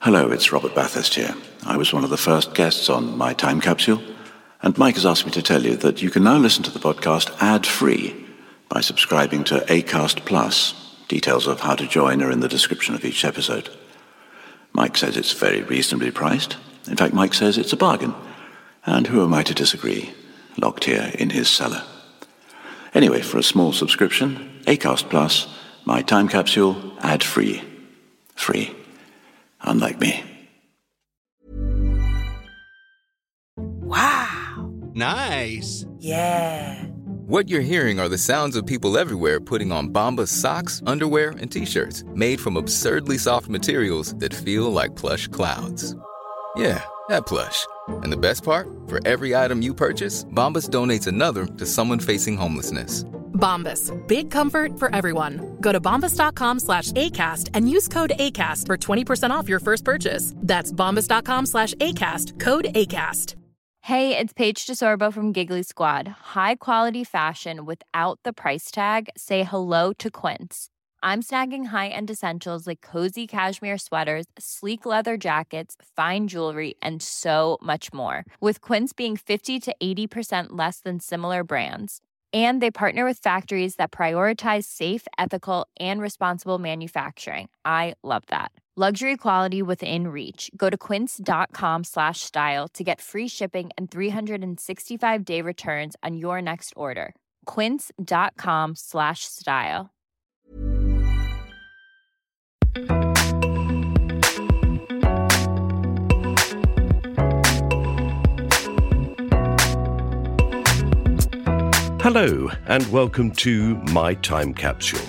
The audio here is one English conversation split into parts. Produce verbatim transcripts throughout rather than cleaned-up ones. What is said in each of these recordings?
Hello, it's Robert Bathurst here. I was one of the first guests on My Time Capsule, and Mike has asked me to tell you that you can now listen to the podcast ad-free by subscribing to Acast Plus. Details of how to join are in the description of each episode. Mike says it's very reasonably priced. In fact, Mike says it's a bargain. And who am I to disagree? Locked here in his cellar. Anyway, for a small subscription, Acast Plus, My Time Capsule, ad-free. Free. Unlike me. Wow. Nice. Yeah. What you're hearing are the sounds of people everywhere putting on Bombas socks, underwear, and T-shirts made from absurdly soft materials that feel like plush clouds. Yeah, that plush. And the best part? For every item you purchase, Bombas donates another to someone facing homelessness. Bombas. Big comfort for everyone. Go to bombas.com slash ACAST and use code ACAST for twenty percent off your first purchase. That's bombas.com slash ACAST. Code ACAST. Hey, it's Paige DeSorbo from Giggly Squad. High quality fashion without the price tag. Say hello to Quince. I'm snagging high-end essentials like cozy cashmere sweaters, sleek leather jackets, fine jewelry, and so much more. With Quince being fifty to eighty percent less than similar brands. And they partner with factories that prioritize safe, ethical, and responsible manufacturing. I love that. Luxury quality within reach. Go to quince.com slash style to get free shipping and three sixty-five day returns on your next order. Quince.com slash style. Hello, and welcome to My Time Capsule.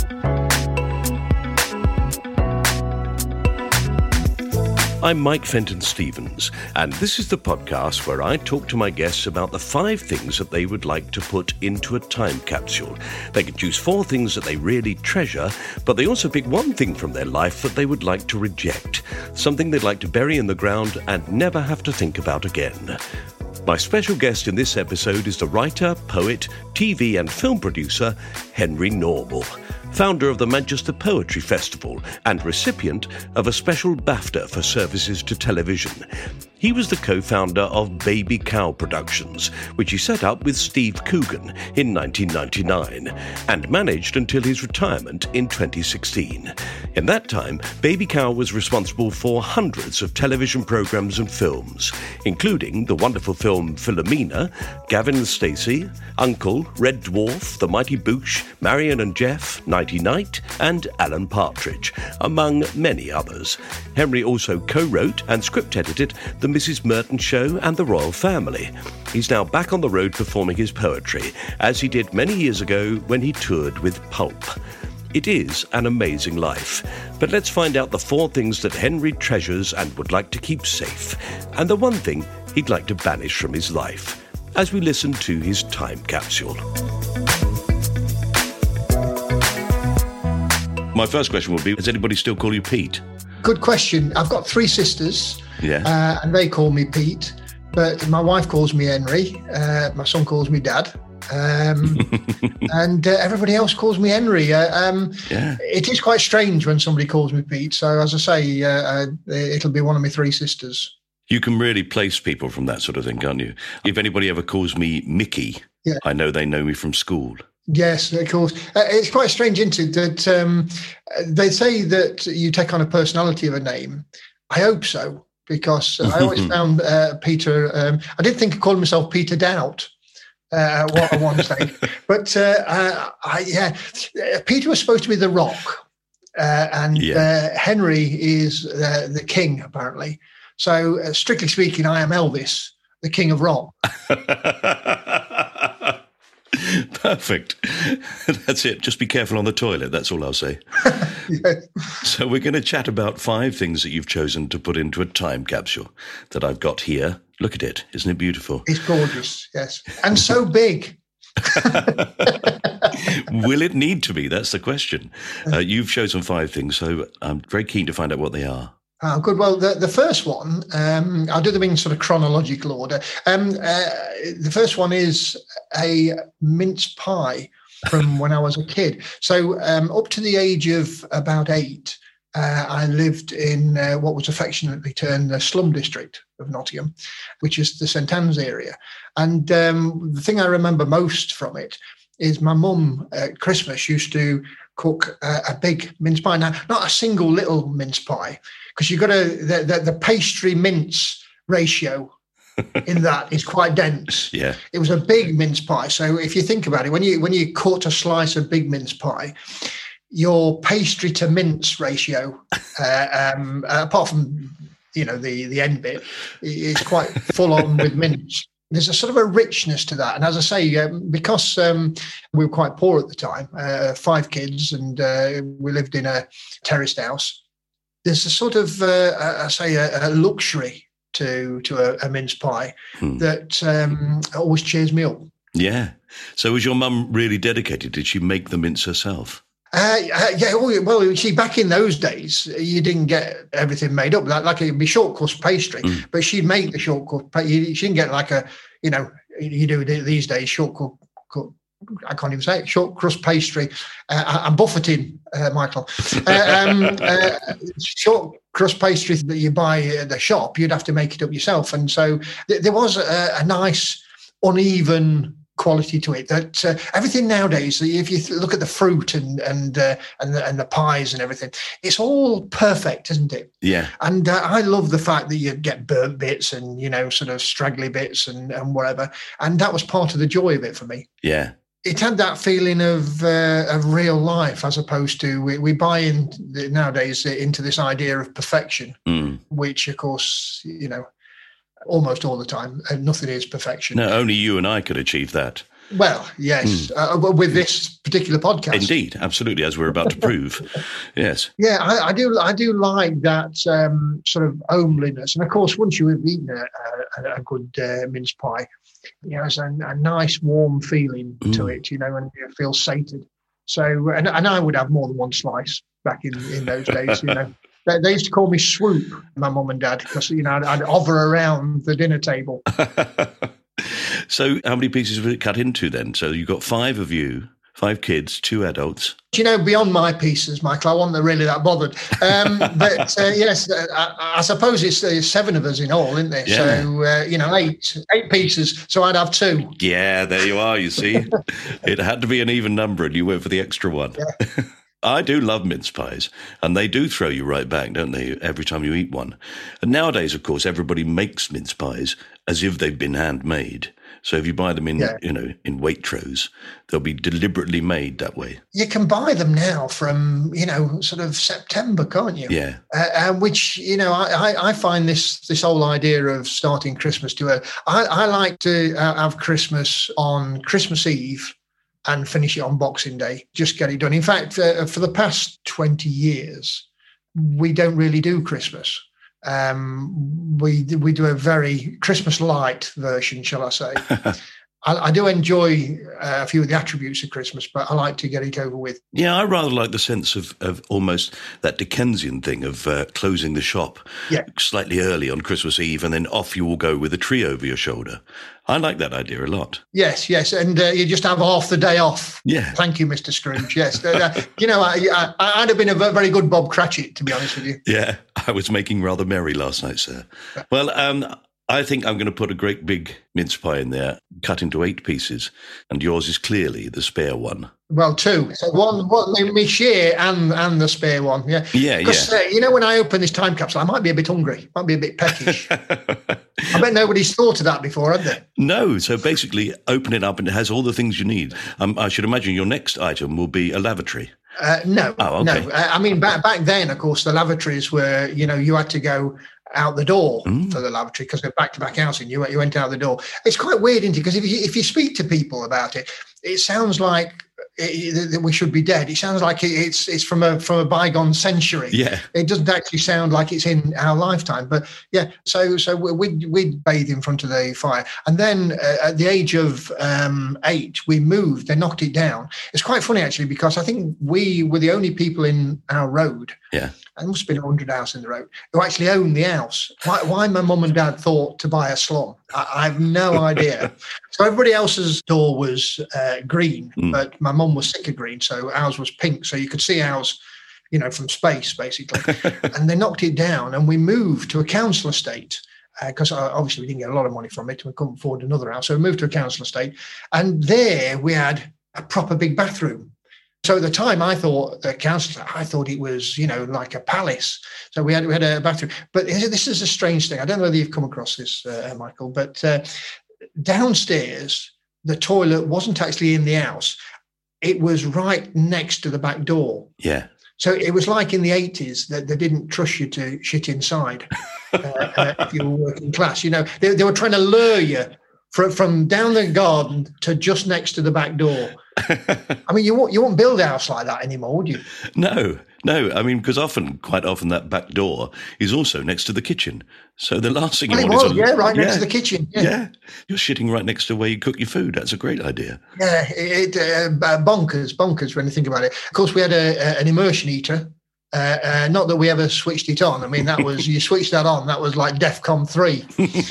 I'm Mike Fenton-Stevens, and this is the podcast where I talk to my guests about the five things that they would like to put into a time capsule. They can choose four things that they really treasure, but they also pick one thing from their life that they would like to reject, something they'd like to bury in the ground and never have to think about again. My special guest in this episode is the writer, poet, T V and film producer, Henry Normal, founder of the Manchester Poetry Festival and recipient of a special BAFTA for services to television. He was the co-founder of Baby Cow Productions, which he set up with Steve Coogan in nineteen ninety-nine, and managed until his retirement in twenty sixteen. In that time, Baby Cow was responsible for hundreds of television programs and films, including the wonderful film Philomena, Gavin and Stacey, Uncle, Red Dwarf, The Mighty Boosh, Marion and Jeff, Nighty Night, and Alan Partridge, among many others. Henry also co-wrote and script-edited The Missus Merton Show and The Royal Family. He's now back on the road performing his poetry, as he did many years ago when he toured with Pulp. It is an amazing life, but let's find out the four things that Henry treasures and would like to keep safe, and the one thing he'd like to banish from his life, as we listen to his time capsule. My first question would be, does anybody still call you Pete? Good question. I've got three sisters, Yeah. uh, and they call me Pete, but my wife calls me Henry, uh, my son calls me Dad, um, and uh, everybody else calls me Henry. Uh, um, Yeah. It is quite strange when somebody calls me Pete, so as I say, uh, uh, it'll be one of my three sisters. You can really place people from that sort of thing, can't you? If anybody ever calls me Mickey, Yeah. I know they know me from school. Yes, of course. Uh, it's quite strange, isn't it, that um, they say that you take on a personality of a name. I hope so, because I always found uh, Peter, um, I did think of calling myself Peter Doubt uh, at one stage. But uh, uh, I, yeah, Peter was supposed to be the Rock, uh, and Yeah. uh, Henry is uh, the king, apparently. So uh, strictly speaking, I am Elvis, the king of rock. Perfect. That's it. Just be careful on the toilet. That's all I'll say. Yes. So we're going to chat about five things that you've chosen to put into a time capsule that I've got here. Look at it. Isn't it beautiful? It's gorgeous, yes. And so big. Will it need to be? That's the question. Uh, you've chosen five things, so I'm very keen to find out what they are. Oh, good. Well, the, the first one, um, I'll do them in sort of chronological order. Um, uh, the first one is a mince pie from when I was a kid. So um, up to the age of about eight, uh, I lived in uh, what was affectionately termed the slum district of Nottingham, which is the St Anne's area. And um, the thing I remember most from it is my mum at Christmas used to cook a, a big mince pie. Now, not a single little mince pie, because you've got to, the, the, the pastry mince ratio in that is quite dense. Yeah. It was a big mince pie. So if you think about it, when you when you cut a slice of big mince pie, your pastry to mince ratio, uh, um, uh, apart from, you know, the, the end bit, is quite full on with mince. There's a sort of a richness to that. And as I say, um, because um, we were quite poor at the time, uh, five kids, and uh, we lived in a terraced house, there's a sort of, uh, I say, a, a luxury to to a, a mince pie hmm. that um, always cheers me up. Yeah. So was your mum really dedicated? Did she make the mince herself? Uh, uh, yeah, well, you see, back in those days, you didn't get everything made up. Like, like it'd be short crust pastry, mm. but she'd make the short crust. She didn't get like a, you know, you do these days, short crust. I can't even say it, short crust pastry. Uh, I'm buffeting, uh, Michael. Uh, um, uh, short crust pastry that you buy at the shop, you'd have to make it up yourself. And so th- there was a, a nice, uneven quality to it that uh, everything nowadays, if you look at the fruit and and uh, and, the, and the pies and everything, it's all perfect, isn't it? Yeah. And uh, I love the fact that you get burnt bits and, you know, sort of straggly bits and, and whatever. And that was part of the joy of it for me. Yeah. It had that feeling of uh, of real life, as opposed to we, we buy in nowadays into this idea of perfection, mm. which of course, you know, almost all the time, and nothing is perfection. No, only you and I could achieve that. Well, yes, mm. uh, with this particular podcast. Indeed, absolutely, as we're about to prove. Yes. Yeah, I, I do. I do like that um, sort of homeliness, and of course, once you have eaten a, a, a good uh, mince pie, you know, there's a, a nice warm feeling mm. to it, you know, and you feel sated. So, and, and I would have more than one slice back in, in those days, you know. They used to call me Swoop, my mum and dad, because, you know, I'd, I'd hover around the dinner table. So how many pieces was it cut into then? So you've got five of you, five kids, two adults. Do you know, beyond my pieces, Michael, I wasn't really that bothered. Um, but uh, yes, uh, I, I suppose it's uh, seven of us in all, isn't there? Yeah. So, uh, you know, eight eight pieces. So I'd have two. Yeah, there you are, you see. It had to be an even number and you went for the extra one. Yeah. I do love mince pies, and they do throw you right back, don't they, every time you eat one. And nowadays, of course, everybody makes mince pies as if they've been handmade. So if you buy them in, yeah. you know, in Waitrose, they'll be deliberately made that way. You can buy them now from, you know, sort of September, can't you? Yeah. Uh, uh, which, you know, I, I find this this whole idea of starting Christmas too early. I, I like to uh, have Christmas on Christmas Eve and finish it on Boxing Day. Just get it done. In fact, uh, for the past twenty years, we don't really do Christmas. Um, we we do a very Christmas light version, shall I say. I, I do enjoy uh, a few of the attributes of Christmas, but I like to get it over with. Yeah, I rather like the sense of, of almost that Dickensian thing of uh, closing the shop yeah. slightly early on Christmas Eve, and then off you will go with a tree over your shoulder. I like that idea a lot. Yes, yes, and uh, you just have half the day off. Yeah. Thank you, Mister Scrooge. Yes. uh, you know, I, I, I'd have been a very good Bob Cratchit, to be honest with you. Yeah, I was making rather merry last night, sir. Well, um... I think I'm going to put a great big mince pie in there, cut into eight pieces, and yours is clearly the spare one. Well, two. So one, one me share and and the spare one. Yeah, yeah, Because yeah. uh, you know, when I open this time capsule, I might be a bit hungry, might be a bit peckish. I bet nobody's thought of that before, have they? No. So basically, open it up and it has all the things you need. Um, I should imagine your next item will be a lavatory. Uh, no, oh, okay. no. I mean, back back then, of course, the lavatories were, you know, you had to go out the door mm. for the lavatory because they're back-to-back housing. You, you went out the door. It's quite weird, isn't it? Because if you, if you speak to people about it, it sounds like it, that we should be dead. It sounds like it's it's from a from a bygone century. Yeah, it doesn't actually sound like it's in our lifetime. But yeah, so so we'd we'd bathe in front of the fire, and then uh, at the age of um, eight, we moved. They knocked it down. It's quite funny actually because I think we were the only people in our road. Yeah. There must have been a hundred houses in the road who actually owned the house. Why, why my mum and dad thought to buy a slum, I, I have no idea. So everybody else's door was uh, green, mm. but my mum was sick of green, so ours was pink. So you could see ours you know, from space, basically. And they knocked it down, and we moved to a council estate because uh, obviously we didn't get a lot of money from it. We couldn't afford another house. So we moved to a council estate, and there we had a proper big bathroom. So at the time, I thought the council, I thought it was, you know, like a palace. So we had we had a bathroom. But this is a strange thing. I don't know whether you've come across this, uh, Michael, but uh, downstairs, the toilet wasn't actually in the house. It was right next to the back door. Yeah. So it was like in the eighties that they didn't trust you to shit inside uh, uh, if you were working class. You know, they, they were trying to lure you from, from down the garden to just next to the back door. I mean, you won't you won't build a house like that anymore, would you? No, no. I mean, because often, quite often, that back door is also next to the kitchen. So the last thing well, you it want was, is a, yeah, right yeah, next to the kitchen. Yeah. yeah, you're shitting right next to where you cook your food. That's a great idea. Yeah, it, it uh, bonkers, bonkers when you think about it. Of course, we had a, a, an immersion heater. Uh, uh, not that we ever switched it on. I mean, that was, you switched that on, that was like DEFCON three.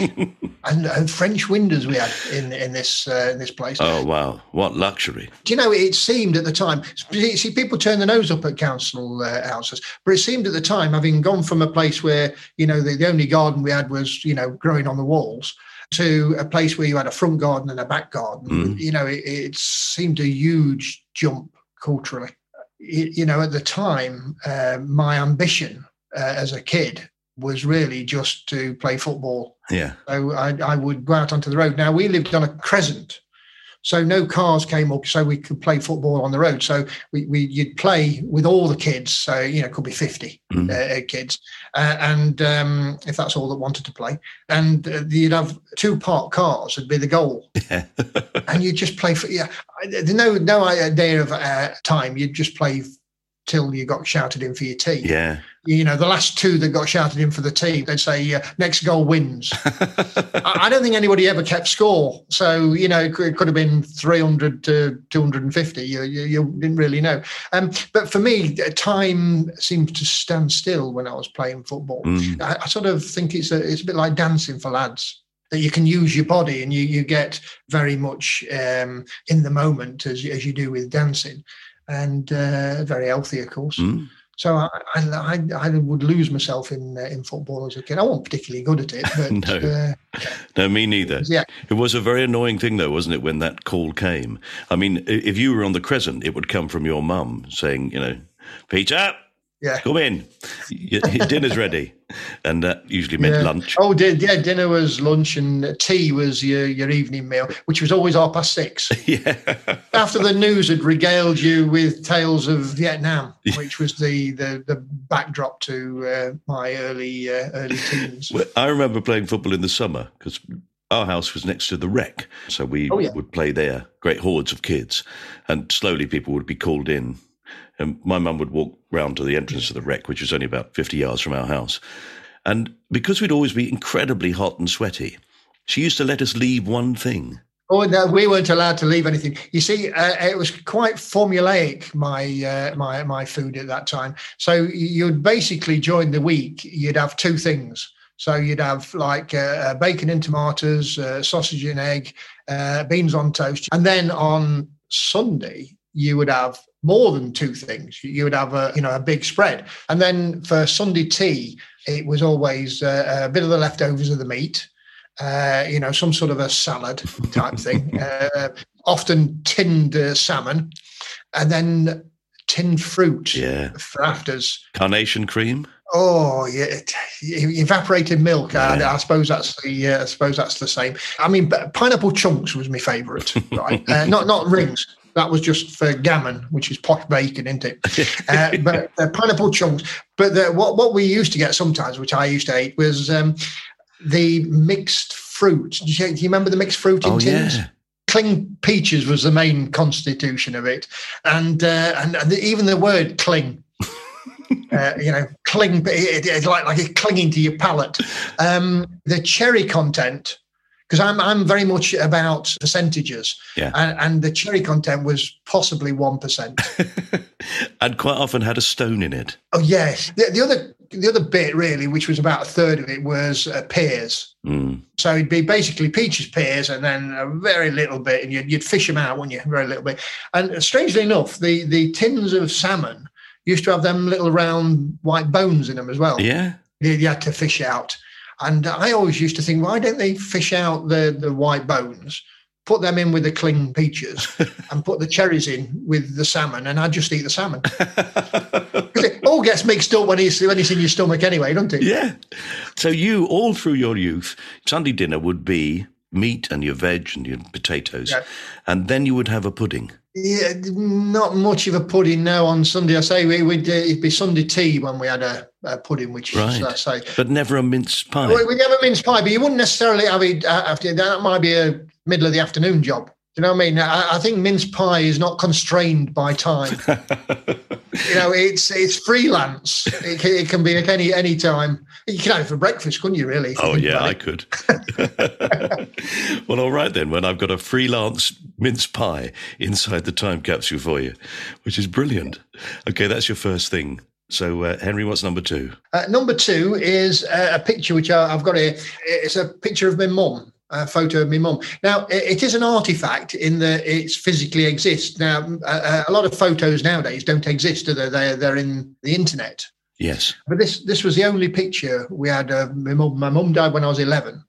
and, and French windows we had in in this uh, in this place. Oh, wow. What luxury. Do you know, it seemed at the time, see, people turn their nose up at council uh, houses, but it seemed at the time, having gone from a place where, you know, the, the only garden we had was, you know, growing on the walls, to a place where you had a front garden and a back garden, mm. you know, it, it seemed a huge jump culturally. You know, at the time, uh, my ambition uh, as a kid was really just to play football. Yeah. So I, I would go out onto the road. Now, we lived on a crescent, so no cars came up, so we could play football on the road. So we, we you'd play with all the kids. So, you know, it could be fifty mm. uh, kids. Uh, and um, if that's all that wanted to play. And uh, you'd have two parked cars would be the goal. Yeah. And you'd just play for, yeah, there's no, no idea of uh, time. You'd just play till you got shouted in for your team. Yeah. You know, the last two that got shouted in for the team, they'd say, uh, next goal wins. I, I don't think anybody ever kept score. So, you know, it could, it could have been three hundred to two hundred fifty. You, you, you didn't really know. Um, but for me, time seemed to stand still when I was playing football. Mm. I, I sort of think it's a, it's a bit like dancing for lads, that you can use your body and you, you get very much um, in the moment as, as you do with dancing. And uh, very healthy, of course. Mm. So I, I, I would lose myself in uh, in football as a kid. I wasn't particularly good at it. But, no, uh, no, me neither. Yeah. It was a very annoying thing, though, wasn't it, when that call came? I mean, if you were on the crescent, it would come from your mum saying, you know, Peter, yeah, come in, your, your dinner's ready. And that usually meant yeah. lunch. Oh, did, yeah, dinner was lunch and tea was your, your evening meal, which was always half past six. Yeah. After the news had regaled you with tales of Vietnam, which was the the, the backdrop to uh, my early uh, early teens. Well, I remember playing football in the summer because our house was next to the Rec. So we oh, yeah. would play there, great hordes of kids. And slowly people would be called in. And my mum would walk round to the entrance of the Rec, which was only about fifty yards from our house. And because we'd always be incredibly hot and sweaty, she used to let us leave one thing. Oh, no, we weren't allowed to leave anything. You see, uh, it was quite formulaic, my uh, my my food at that time. So you'd basically, during the week, you'd have two things. So you'd have like uh, bacon and tomatoes, uh, sausage and egg, uh, beans on toast. And then on Sunday, you would have more than two things. You would have a, you know, a big spread. And then for Sunday tea, it was always uh, a bit of the leftovers of the meat, uh, you know, some sort of a salad type thing, uh, often tinned uh, salmon, and then tinned fruit yeah. for afters. Carnation cream. Oh yeah, evaporated milk. Yeah. I, I suppose that's the. Uh, I suppose that's the same. I mean, pineapple chunks was my favourite. Right, uh, not not rings. That was just for gammon, which is posh bacon, isn't it? uh, but uh, pineapple chunks. But the, what what we used to get sometimes, which I used to eat, was um, the mixed fruit. Do you, do you remember the mixed fruit in oh, tins? Yeah. Cling peaches was the main constitution of it, and uh, and, and the, even the word cling. Uh, you know, cling. It, it's like like it's clinging to your palate. Um, the cherry content, because I'm I'm very much about percentages, yeah. and, and the cherry content was possibly one percent, and quite often had a stone in it. Oh yes, the, the other the other bit really, which was about a third of it, was uh, pears. Mm. So it'd be basically peaches, pears, and then a very little bit, and you'd, you'd fish them out, wouldn't you? Very little bit. And strangely enough, the the tins of salmon used to have them little round white bones in them as well. Yeah. You, you had to fish out. And I always used to think, why don't they fish out the, the white bones, put them in with the cling peaches and put the cherries in with the salmon, and I'd just eat the salmon. Because it all gets mixed up when it's, when it's in your stomach anyway, doesn't it? Yeah. So you, all through your youth, Sunday dinner would be meat and your veg and your potatoes, yeah. and then you would have a pudding. Yeah, not much of a pudding now on Sunday. I say we would uh, it'd be Sunday tea when we had a, a pudding, which right. is, I say, but never a mince pie. We, we have a mince pie, but you wouldn't necessarily have it after that. Might be a middle of the afternoon job. You know what I mean? I, I think mince pie is not constrained by time. You know, it's it's freelance. It can, it can be at any any time. You can have it for breakfast, couldn't you? Really? Oh yeah, I could. Well, all right then. When I've got a freelance mince pie inside the time capsule for you, which is brilliant. Okay, that's your first thing. So, uh, Henry, what's number two? Uh, number two is uh, a picture which I, I've got here. It's a picture of my mum. A photo of my mum. Now, it is an artifact in that it physically exists. Now, a, a lot of photos nowadays don't exist, do they? They're, they're in the internet. Yes. But this this was the only picture we had of my mum. My mum died when I was eleven.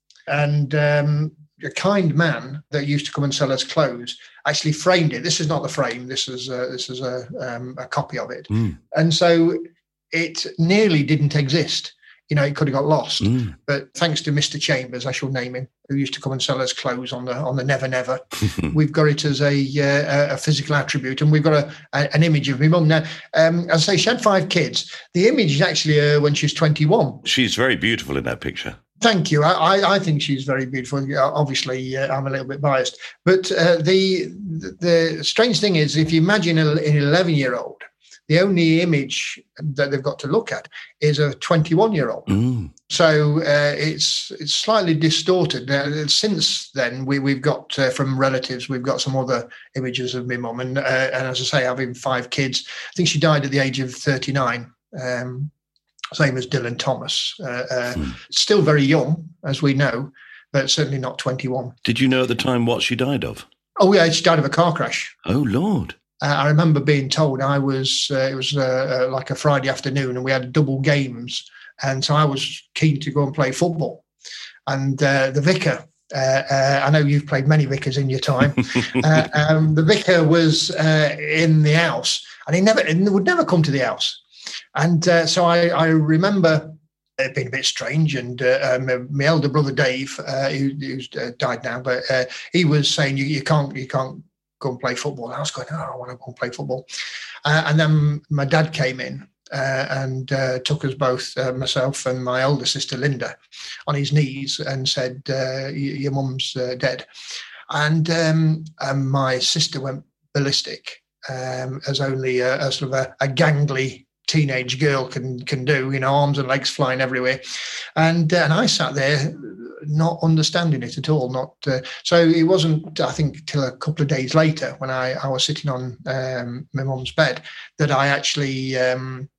And um, a kind man that used to come and sell us clothes actually framed it. This is not the frame. This is a, this is a, um, a copy of it. Mm. And so it nearly didn't exist. You know, it could have got lost. Mm. But thanks to Mister Chambers, I shall name him, who used to come and sell us clothes on the on the Never Never, we've got it as a uh, a physical attribute, and we've got a, a an image of my mum. Now, um, as I say, she had five kids. The image is actually uh, when she's twenty-one. She's very beautiful in that picture. Thank you. I, I think she's very beautiful. Obviously, uh, I'm a little bit biased. But uh, the the strange thing is, if you imagine an eleven-year-old, the only image that they've got to look at is a twenty-one-year-old. Mm. So uh, it's it's slightly distorted. Uh, since then, we, we've got, uh, from relatives, we've got some other images of my mum. And, uh, and as I say, having five kids, I think she died at the age of thirty-nine, um, same as Dylan Thomas. Uh, uh, mm. Still very young, as we know, but certainly not twenty-one. Did you know at the time what she died of? Oh, yeah, she died of a car crash. Oh, Lord. Uh, I remember being told I was, uh, it was uh, uh, like a Friday afternoon and we had double games. And so I was keen to go and play football. And uh, the vicar, uh, uh, I know you've played many vicars in your time. uh, um, the vicar was uh, in the house and he never he would never come to the house. And uh, so I, I remember it being a bit strange. And uh, um, my elder brother, Dave, uh, who, who's uh, died now, but uh, he was saying, you, you can't, you can't, go and play football. And I was going, oh, I want to go and play football. Uh, and then my dad came in uh, and uh, took us both, uh, myself and my elder sister, Linda, on his knees and said, uh, your mum's uh, dead. And, um, and my sister went ballistic, um, as only a, a sort of a, a gangly teenage girl can can do, you know, arms and legs flying everywhere. And, uh, and I sat there not understanding it at all. Not uh, so it wasn't, I think, till a couple of days later when I, I was sitting on um, my mum's bed that I actually um,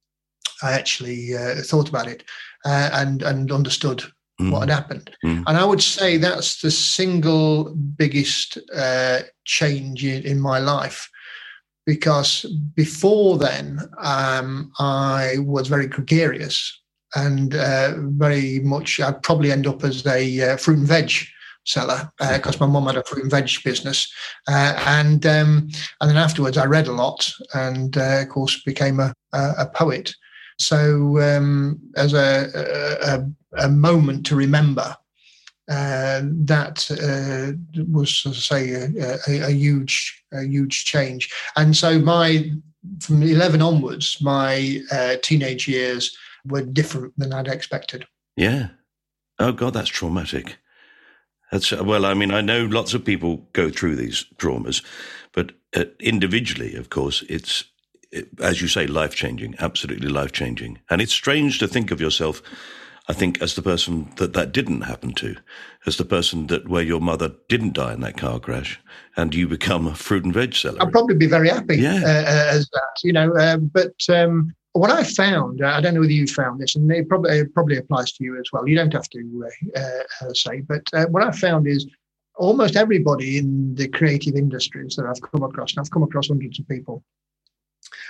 I actually uh, thought about it uh, and and understood mm. what had happened. Mm. And I would say that's the single biggest uh, change in, in my life. Because before then, um, I was very gregarious and uh, very much, I'd probably end up as a uh, fruit and veg seller because uh, my mum had a fruit and veg business. Uh, and um, and then afterwards, I read a lot and, uh, of course, became a, a, a poet. So um, as a, a, a moment to remember, Uh, that uh, was, as I say, a, a, a huge, a huge change. And so, my from eleven onwards, my uh, teenage years were different than I'd expected. Yeah. Oh God, that's traumatic. That's well. I mean, I know lots of people go through these traumas, but uh, individually, of course, it's it, as you say, life changing. Absolutely life changing. And it's strange to think of yourself, I think, as the person that that didn't happen to, as the person that where your mother didn't die in that car crash, and you become a fruit and veg seller. I'd probably be very happy yeah. uh, as that, you know. Uh, but um, what I found, I don't know whether you found this, and it probably it probably applies to you as well. You don't have to uh, uh, say, but uh, what I found is almost everybody in the creative industries that I've come across, and I've come across hundreds of people,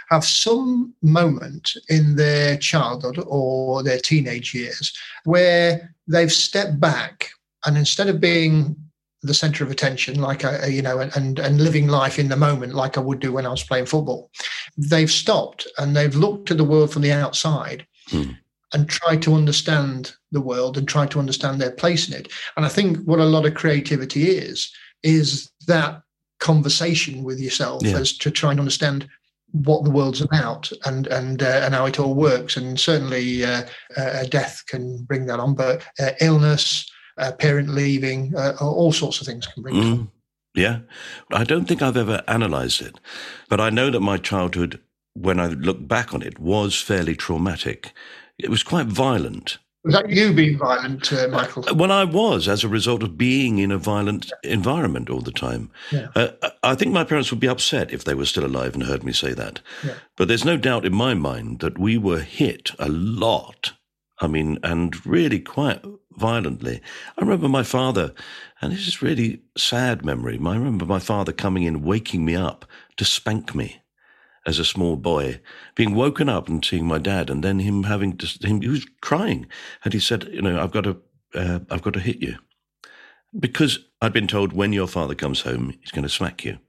have some moment in their childhood or their teenage years where they've stepped back, and instead of being the center of attention, like I, you know, and and living life in the moment, like I would do when I was playing football, they've stopped and they've looked at the world from the outside hmm. and tried to understand the world and tried to understand their place in it. And I think what a lot of creativity is, is that conversation with yourself yeah. as to try and understand what the world's about and and uh, and how it all works. And certainly uh, uh, death can bring that on, but uh, illness, uh, parent leaving, uh, all sorts of things can bring it mm. on. Yeah. I don't think I've ever analysed it, but I know that my childhood, when I look back on it, was fairly traumatic. It was quite violent. Was that you being violent, uh, Michael? Well, I was, as a result of being in a violent environment all the time. Yeah. Uh, I think my parents would be upset if they were still alive and heard me say that. Yeah. But there's no doubt in my mind that we were hit a lot. I mean, and really quite violently. I remember my father, and this is really sad memory, I remember my father coming in, waking me up to spank me. As a small boy, being woken up and seeing my dad, and then him having to, him, he was crying, and he said, "You know, I've got to, uh, I've got to hit you," because I'd been told when your father comes home, he's going to smack you.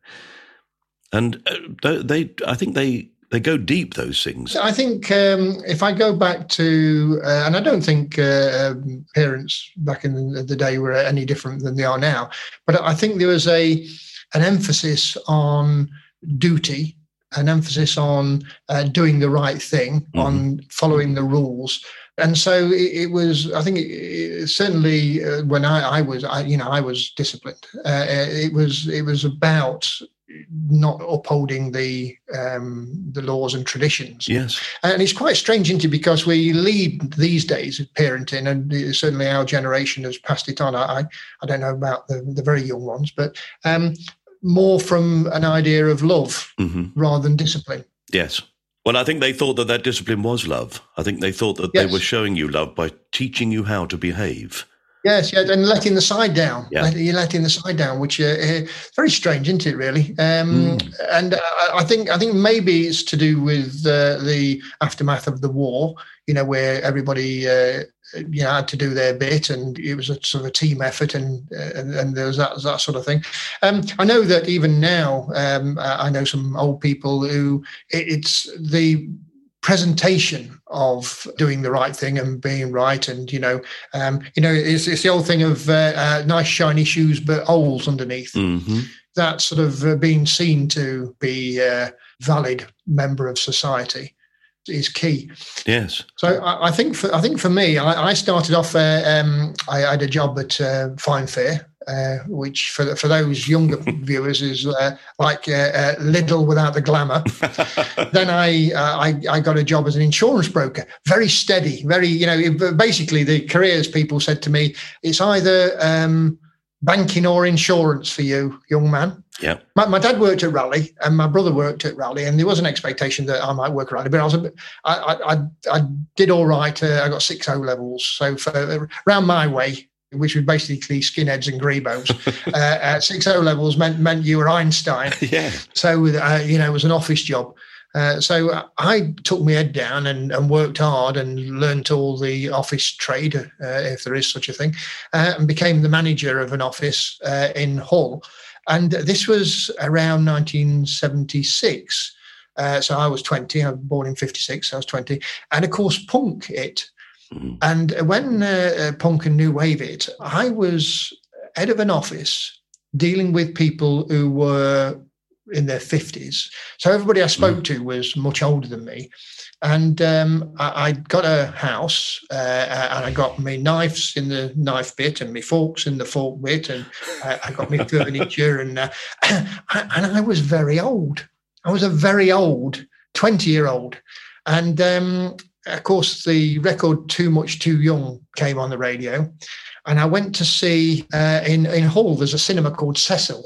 And uh, they, I think they, they go deep. Those things. I think um, if I go back to, uh, and I don't think uh, parents back in the day were any different than they are now, but I think there was a an emphasis on duty. An emphasis on uh, doing the right thing, mm-hmm. on following the rules. And so it, it was, I think it, it, certainly uh, when I, I was, I, you know, I was disciplined. Uh, it was, it was about not upholding the um, the laws and traditions. Yes. And it's quite strange, isn't it? Because we lead these days of parenting, and certainly our generation has passed it on. I, I don't know about the, the very young ones, but um, more from an idea of love mm-hmm. rather than discipline. Yes. Well, I think they thought that that discipline was love. I think they thought that yes. they were showing you love by teaching you how to behave. Yes, yeah, and letting the side down. Yeah. You're letting the side down, which uh, uh, very strange, isn't it? Really, um, mm. and uh, I think I think maybe it's to do with uh, the aftermath of the war. You know, where everybody uh, you know had to do their bit, and it was a sort of a team effort, and uh, and, and there was that that sort of thing. Um, I know that even now, um, I know some old people who it, it's the presentation of doing the right thing and being right, and you know, um, you know, it's, it's the old thing of uh, uh, nice shiny shoes but holes underneath. Mm-hmm. That sort of uh, being seen to be a valid member of society is key. Yes. So I, I think for I think for me, I, I started off. Uh, um, I had a job at uh, Fine Fair. Uh, which for for those younger viewers is uh, like uh, uh, Lidl without the glamour. Then I, uh, I I got a job as an insurance broker, very steady, very you know. Basically, the careers people said to me, it's either um, banking or insurance for you, young man. Yeah. My, my dad worked at Raleigh, and my brother worked at Raleigh, and there was an expectation that I might work at Raleigh, but I was a bit, I I I, I did all right. Uh, I got six O levels, so for uh, around my way, which was basically skinheads and grebos. uh, uh, six O levels meant meant you were Einstein. Yeah. So, uh, you know, it was an office job. Uh, so I took my head down and, and worked hard and learnt all the office trade, uh, if there is such a thing, uh, and became the manager of an office uh, in Hull. And this was around nineteen seventy-six. Uh, so I was twenty. I was born in fifty-six. So I was twenty. And, of course, punk hit. Mm-hmm. And when uh, punk and new wave hit, I was head of an office dealing with people who were in their fifties. So everybody I spoke mm. to was much older than me. And um, I, I got a house uh, and I got my knives in the knife bit and my forks in the fork bit, and uh, I got my furniture. And, uh, and I was very old. I was a very old twenty-year-old. And um of course, the record "Too Much Too Young" came on the radio, and I went to see uh, in in Hull. There's a cinema called Cecil,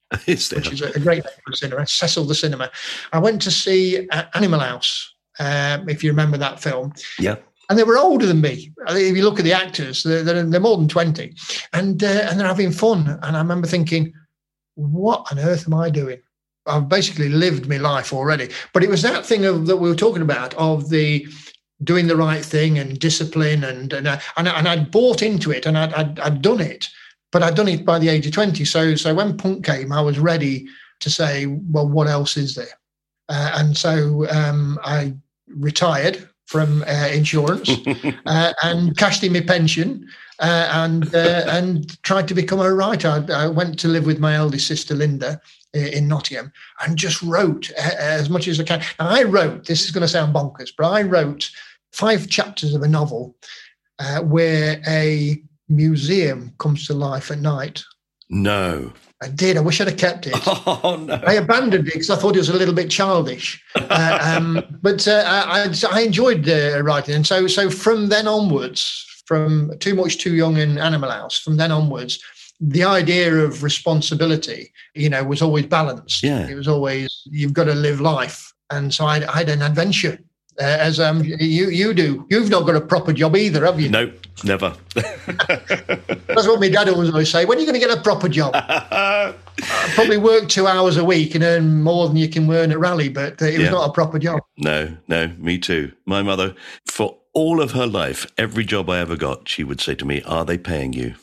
is which is a great name for a cinema. Cecil the cinema. I went to see uh, Animal House, um, if you remember that film. Yeah. And they were older than me. If you look at the actors, they're, they're, they're more than twenty, and uh, and they're having fun. And I remember thinking, what on earth am I doing? I've basically lived my life already. But it was that thing of that we were talking about of the doing the right thing and discipline, and and, uh, and, and I'd bought into it, and I'd, I'd, I'd done it, but I'd done it by the age of twenty. So, so when punk came, I was ready to say, well, what else is there? Uh, and so um, I retired from uh, insurance uh, and cashed in my pension uh, and uh, and tried to become a writer. I, I went to live with my eldest sister, Linda, in Nottingham, and just wrote uh, as much as I can. And I wrote, this is going to sound bonkers, but I wrote five chapters of a novel uh, where a museum comes to life at night. No. I did. I wish I'd have kept it. Oh, no. I abandoned it because I thought it was a little bit childish. Uh, um, but uh, I, I enjoyed uh, writing. And so, so from then onwards, from Too Much, Too Young and Animal House, from then onwards, the idea of responsibility, you know, was always balanced. Yeah. It was always, you've got to live life. And so I, I had an adventure. Uh, as um, you you do. You've not got a proper job either, have you? No, never. That's what my dad always always say. When are you going to get a proper job? uh, probably work two hours a week and earn more than you can earn at Rally, but uh, it was yeah. not a proper job. No, no, me too. My mother, for all of her life, every job I ever got, she would say to me, "Are they paying you?"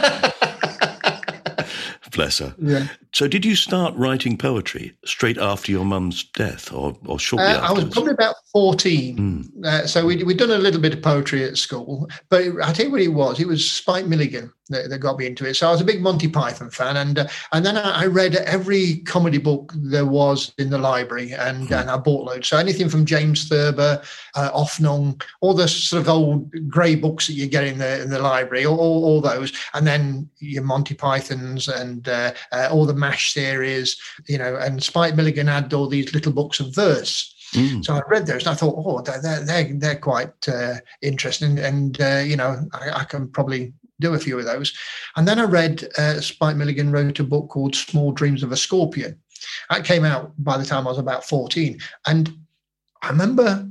Bless her. Yeah. So did you start writing poetry straight after your mum's death or, or shortly uh, after? I was probably about fourteen. Mm. Uh, so we'd, we'd done a little bit of poetry at school. But I tell you what it was. It was Spike Milligan that, that got me into it. So I was a big Monty Python fan. And uh, and then I, I read every comedy book there was in the library. And, mm. and I bought loads. So anything from James Thurber, uh, Offnung, all the sort of old grey books that you get in the, in the library, all, all, all those. And then your Monty Pythons and uh, uh, all the MASH series, you know, and Spike Milligan had all these little books of verse. Mm. So I read those and I thought, oh, they're they're, they're quite uh, interesting, and uh, you know, I, I can probably do a few of those. And then I read uh, Spike Milligan wrote a book called Small Dreams of a Scorpion. That came out by the time I was about fourteen, and I remember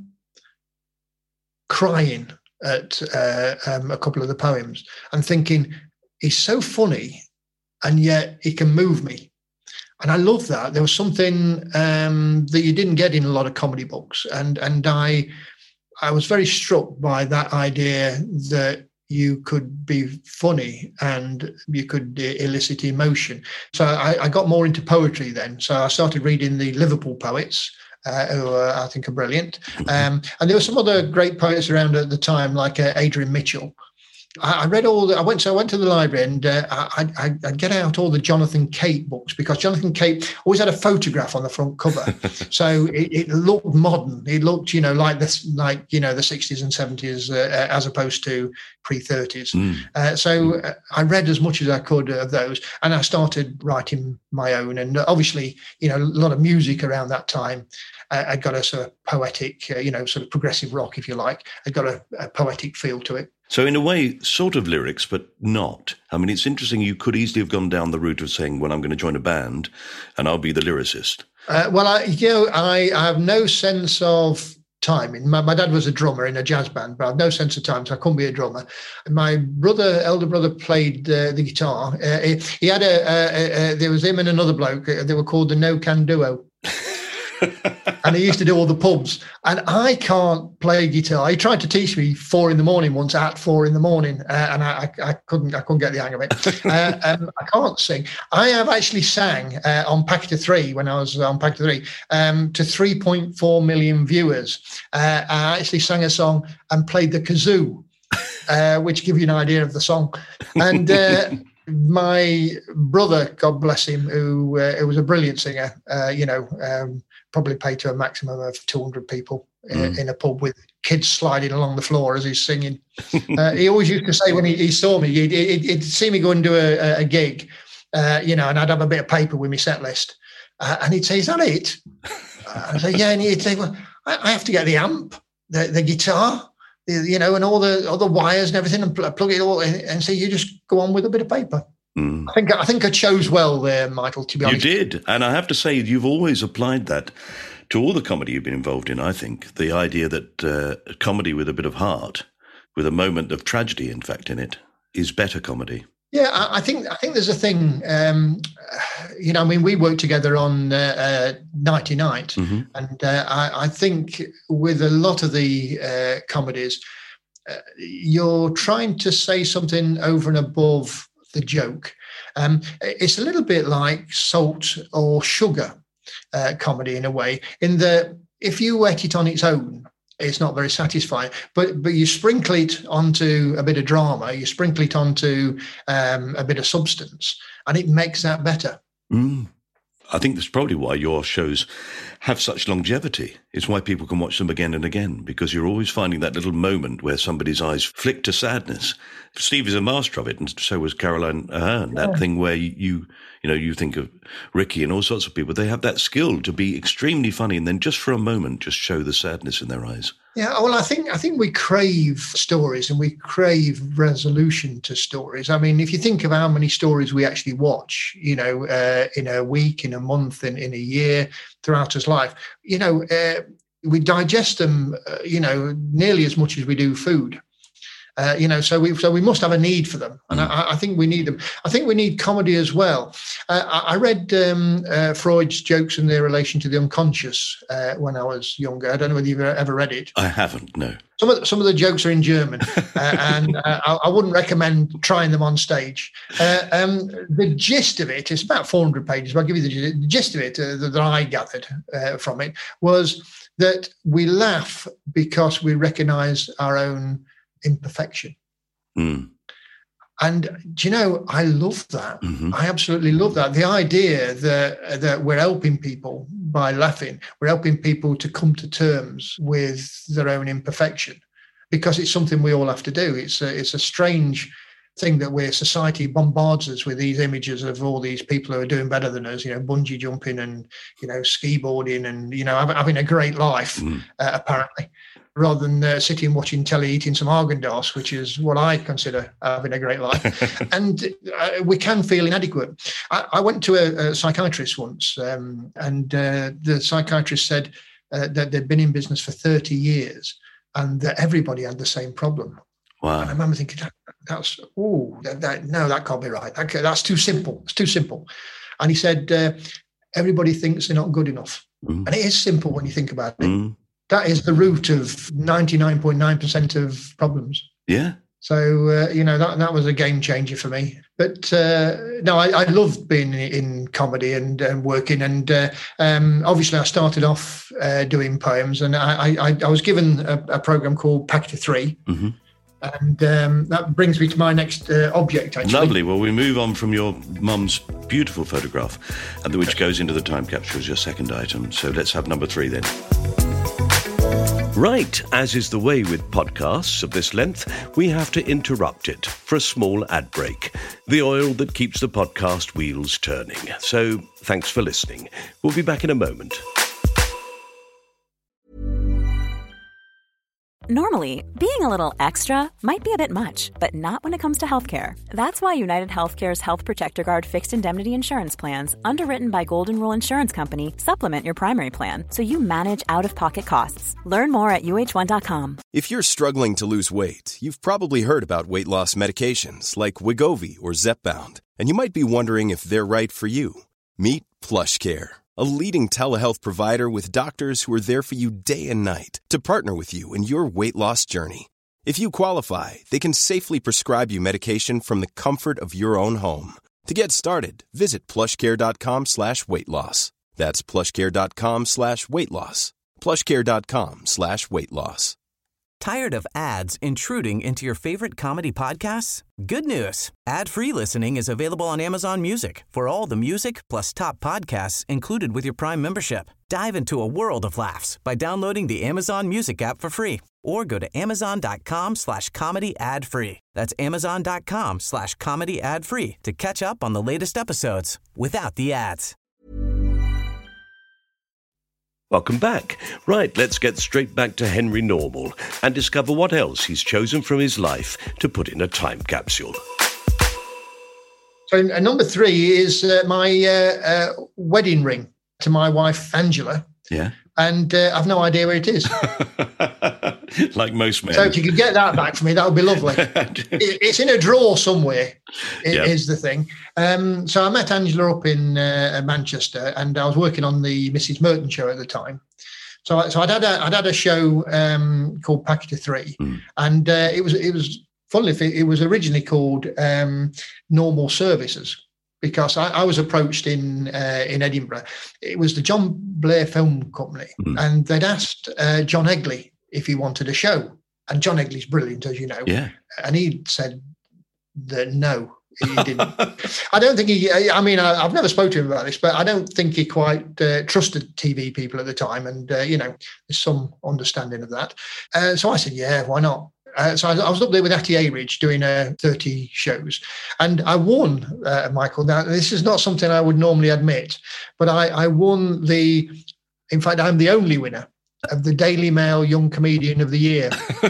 crying at uh, um, a couple of the poems and thinking, he's so funny, and yet he can move me. And I love that. There was something um, that you didn't get in a lot of comedy books. And and I I was very struck by that idea that you could be funny and you could elicit emotion. So I, I got more into poetry then. So I started reading the Liverpool poets, uh, who uh, I think are brilliant. Um, and there were some other great poets around at the time, like uh, Adrian Mitchell. I read all the, I went, so I went to the library and uh, I, I, I'd get out all the Jonathan Cape books, because Jonathan Cape always had a photograph on the front cover. So it, it looked modern. It looked, you know, like this, like, you know, the sixties and seventies uh, as opposed to pre thirties. Mm. Uh, so uh, I read as much as I could of those, and I started writing my own. And obviously, you know, a lot of music around that time. Uh, I got a sort of poetic, uh, you know, sort of progressive rock, if you like. I got a, a poetic feel to it. So in a way, sort of lyrics, but not. I mean, it's interesting. You could easily have gone down the route of saying, well, I'm going to join a band and I'll be the lyricist. Uh, well, I, you know, I, I have no sense of timing. My, my dad was a drummer in a jazz band, but I have no sense of time, so I couldn't be a drummer. And my brother, elder brother, played uh, the guitar. Uh, he, he had a, a, a, there was him and another bloke. They were called the No Can Duo. And he used to do all the pubs, and I can't play guitar. He tried to teach me four in the morning once at four in the morning, uh, and I, I, I couldn't. I couldn't get the hang of it. Uh, um, I can't sing. I have actually sang uh, on Packet of Three when I was on Packet of Three um, to three point four million viewers. Uh, I actually sang a song and played the kazoo, uh, which give you an idea of the song. And uh, my brother, God bless him, who, uh, who was a brilliant singer, uh, you know. Um, probably paid to a maximum of two hundred people in, mm. in a pub with kids sliding along the floor as he's singing. Uh, he always used to say when he, he saw me, he'd, he'd, he'd see me go and do a, a gig, uh, you know, and I'd have a bit of paper with my set list. Uh, and he'd say, is that it? Uh, I'd say, yeah. And he'd say, well, I, I have to get the amp, the, the guitar, the, you know, and all the, all the wires and everything, and pl- plug it all in, and say, you just go on with a bit of paper. Mm. I think I think I chose well there, Michael, to be honest. You did. And I have to say, you've always applied that to all the comedy you've been involved in, I think. The idea that uh, comedy with a bit of heart, with a moment of tragedy, in fact, in it, is better comedy. Yeah, I, I think I think there's a thing. Um, you know, I mean, we worked together on uh, uh, Nighty Night, mm-hmm. and uh, I, I think with a lot of the uh, comedies, uh, you're trying to say something over and above the joke. Um, it's a little bit like salt or sugar uh, comedy in a way, in that if you ate it on its own, it's not very satisfying, but but you sprinkle it onto a bit of drama, you sprinkle it onto um, a bit of substance, and it makes that better. Mm. I think that's probably why your shows have such longevity. It's why people can watch them again and again, because you're always finding that little moment where somebody's eyes flick to sadness. Steve is a master of it, and so was Caroline Aherne. Yeah. That thing where you, you know, you think of Ricky and all sorts of people. They have that skill to be extremely funny, and then just for a moment, just show the sadness in their eyes. Yeah, well, I think I think we crave stories, and we crave resolution to stories. I mean, if you think of how many stories we actually watch, you know, uh, in a week, in a month, in, in a year, throughout his life, you know, uh, we digest them, uh, you know, nearly as much as we do food. Uh, you know, so we so we must have a need for them, and I, I think we need them. I think we need comedy as well. Uh, I, I read um, uh, Freud's jokes in their relation to the unconscious uh, when I was younger. I don't know whether you've ever read it. I haven't, no. Some of the, some of the jokes are in German, uh, and uh, I, I wouldn't recommend trying them on stage. Uh, um, the gist of it is about four hundred pages, but I'll give you the, the gist of it uh, that, that I gathered uh, from it was that we laugh because we recognise our own imperfection. Mm. And do you know, I love that. Mm-hmm. I absolutely love that. The idea that that we're helping people by laughing, we're helping people to come to terms with their own imperfection, because it's something we all have to do. It's a, it's a strange thing that we're society bombards us with these images of all these people who are doing better than us, you know, bungee jumping and, you know, ski boarding and, you know, having a great life, mm. uh, apparently, rather than uh, sitting watching telly, eating some Haagen-Dazs, which is what I consider having a great life. And uh, we can feel inadequate. I, I went to a, a psychiatrist once, um, and uh, the psychiatrist said uh, that they'd been in business for thirty years and that everybody had the same problem. Wow. And I remember thinking, that, that's, oh, that, that, no, that can't be right. That, that's too simple. It's too simple. And he said, uh, everybody thinks they're not good enough. Mm. And it is simple when you think about it. Mm. That is the root of ninety-nine point nine percent of problems. Yeah. So, uh, you know, that, that was a game changer for me. But uh, no, I, I loved being in, in comedy and, and working. And uh, um, obviously I started off uh, doing poems, and I, I, I was given a, a program called Packet of Three. Mm-hmm. And um, that brings me to my next uh, object, actually. Lovely. Well, we move on from your mum's beautiful photograph, and which goes into the time capsule as your second item. So let's have number three then. Right, as is the way with podcasts of this length, we have to interrupt it for a small ad break. The oil that keeps the podcast wheels turning. So thanks for listening. We'll be back in a moment. Normally, being a little extra might be a bit much, but not when it comes to healthcare. That's why United Healthcare's Health Protector Guard fixed indemnity insurance plans, underwritten by Golden Rule Insurance Company, supplement your primary plan so you manage out-of-pocket costs. Learn more at U H one dot com. If you're struggling to lose weight, you've probably heard about weight loss medications like Wegovy or Zepbound, and you might be wondering if they're right for you. Meet PlushCare, a leading telehealth provider with doctors who are there for you day and night to partner with you in your weight loss journey. If you qualify, they can safely prescribe you medication from the comfort of your own home. To get started, visit plushcare.com slash weight loss. That's plushcare.com slash weight loss. plushcare.com slash weight loss. Tired of ads intruding into your favorite comedy podcasts? Good news. Ad-free listening is available on Amazon Music for all the music plus top podcasts included with your Prime membership. Dive into a world of laughs by downloading the Amazon Music app for free or go to amazon.com slash comedy ad free. That's amazon.com slash comedy ad free to catch up on the latest episodes without the ads. Welcome back. Right, let's get straight back to Henry Normal and discover what else he's chosen from his life to put in a time capsule. So uh, number three is uh, my uh, uh, wedding ring to my wife, Angela. Yeah. And uh, I've no idea where it is. like most men. So if you could get that back for me, that would be lovely. it, it's in a drawer somewhere, it, yep. is the thing. Um, so I met Angela up in uh, Manchester, and I was working on the Missus Merton show at the time. So, I, so I'd had a, I'd had a show um, called Packet of Three, mm. and uh, it was it was funnily it was originally called um, Normal Services. Because I, I was approached in uh, in Edinburgh. It was the John Blair Film Company, mm. and they'd asked uh, John Egley if he wanted a show. And John Egley's brilliant, as you know. Yeah. And he said that no, he didn't. I don't think he, I mean, I, I've never spoken to him about this, but I don't think he quite uh, trusted T V people at the time. And, uh, you know, there's some understanding of that. Uh, so I said, yeah, why not? Uh, so I, I was up there with Atty Aridge doing uh, thirty shows, and I won, uh, Michael. Now, this is not something I would normally admit, but I, I won the, in fact, I'm the only winner of the Daily Mail Young Comedian of the Year.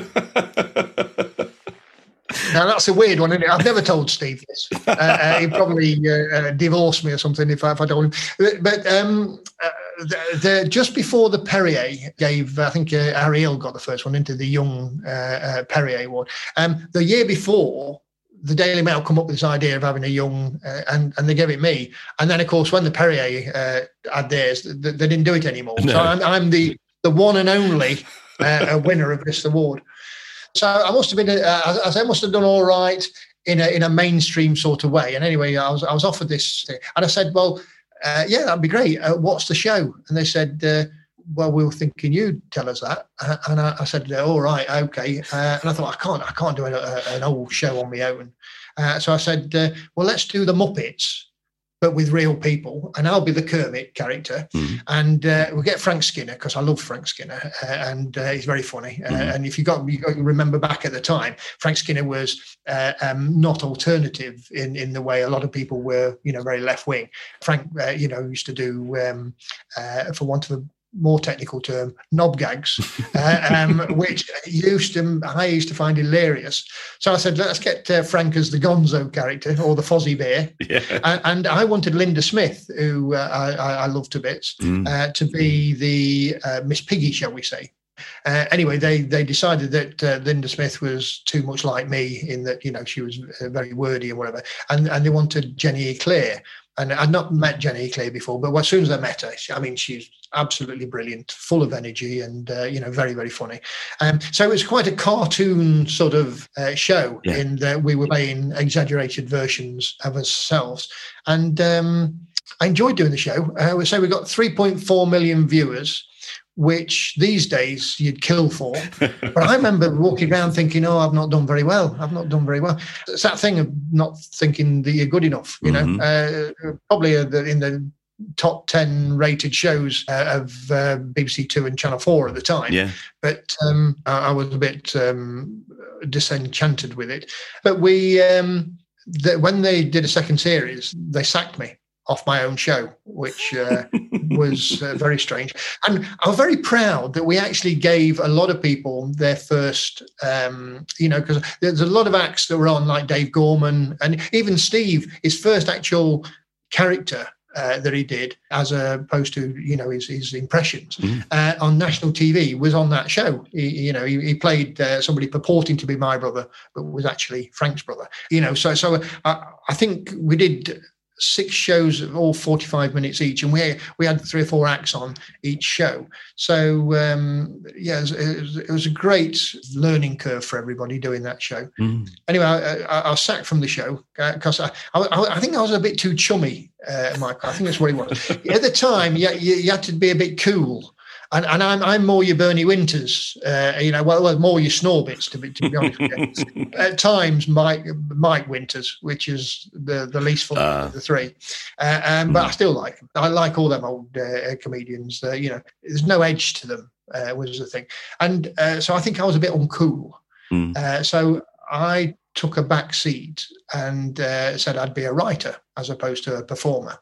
Now, that's a weird one, isn't it? I've never told Steve this. Uh, uh, he'd probably uh, uh, divorce me or something if I, if I told him. But um, uh, the, the, just before the Perrier gave, I think uh, Ariel got the first one into the Young uh, uh, Perrier award. Um, the year before, the Daily Mail come up with this idea of having a young, uh, and, and they gave it me. And then, of course, when the Perrier uh, had theirs, they, they didn't do it anymore. No. So I'm, I'm the, the one and only uh, winner of this award. So I must have been, uh, I must have done all right in a in a mainstream sort of way. And anyway, I was I was offered this thing, and I said, well, uh, yeah, that'd be great. Uh, what's the show? And they said, uh, well, we were thinking you'd tell us that. Uh, and I, I said, all right, okay. Uh, and I thought I can't I can't do a, a, an old show on my own. Uh, so I said, uh, well, let's do the Muppets, but with real people, and I'll be the Kermit character, mm. and uh, we'll get Frank Skinner, because I love Frank Skinner, uh, and uh, he's very funny. Uh, mm. And if you got you got to remember back at the time, Frank Skinner was uh, um, not alternative in, in the way a lot of people were, you know, very left wing. Frank, uh, you know, used to do, um, uh, for want of a more technical term, knob gags, uh, um, which used to I used to find hilarious. So I said, let's get uh, Frank as the Gonzo character, or the Fozzie Bear. Yeah. And, and I wanted Linda Smith, who uh, I, I love to bits, mm. uh, to be the uh, Miss Piggy, shall we say. Uh, anyway, they they decided that uh, Linda Smith was too much like me in that, you know, she was very wordy and whatever. And, and they wanted Jenny Eclair. And I'd not met Jenny Eclair before, but as soon as I met her, I mean, she's absolutely brilliant, full of energy, and, uh, you know, very, very funny. Um, so it was quite a cartoon sort of uh, show, yeah. in that we were playing exaggerated versions of ourselves. And um, I enjoyed doing the show. Uh, so we got three point four million viewers, which these days you'd kill for. But I remember walking around thinking, oh, I've not done very well. I've not done very well. It's that thing of not thinking that you're good enough, you mm-hmm. know. Uh, probably in the top ten rated shows uh, of uh, B B C Two and Channel four at the time. Yeah. But um, I, I was a bit um, disenchanted with it. But we, um, the, when they did a second series, they sacked me off my own show, which uh, was uh, very strange. And I was very proud that we actually gave a lot of people their first, um, you know, because there's a lot of acts that were on, like Dave Gorman, and even Steve, his first actual character uh, that he did, as opposed to, you know, his, his impressions, mm. uh, on national T V was on that show. He, you know, he, he played uh, somebody purporting to be my brother, but was actually Frank's brother. You know, so so I, I think we did six shows of all forty-five minutes each, and we we had three or four acts on each show. So um, yeah, it was, it, was, it was a great learning curve for everybody doing that show. Mm. Anyway, I, I, I was sacked from the show because I, I I think I was a bit too chummy, uh, Michael. I think that's what it was. At the time, you, you, you had to be a bit cool. And, and I'm I'm more your Bernie Winters, uh, you know, well, well, more your Snorbits, to be to be honest with you. At times, Mike Mike Winters, which is the, the least funny uh, of the three. Uh, um, but mm. I still like them. I like all them old uh, comedians. Uh, you know, there's no edge to them, uh, was the thing. And uh, so I think I was a bit uncool. Mm. Uh, so I took a back seat and uh, said I'd be a writer as opposed to a performer.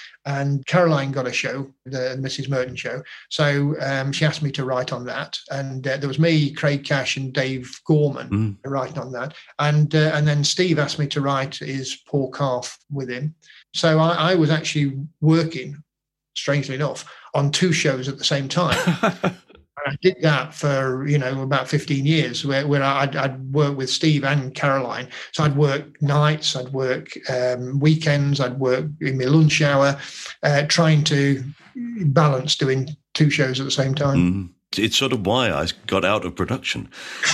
And Caroline got a show, the Missus Merton show. So um, she asked me to write on that. And uh, there was me, Craig Cash, and Dave Gorman mm. writing on that. And uh, and then Steve asked me to write his Paul Calf with him. So I, I was actually working, strangely enough, on two shows at the same time. I did that for, you know, about fifteen years where, where I'd, I'd work with Steve and Caroline. So I'd work nights, I'd work um, weekends, I'd work in my lunch hour, uh, trying to balance doing two shows at the same time. Mm. It's sort of why I got out of production.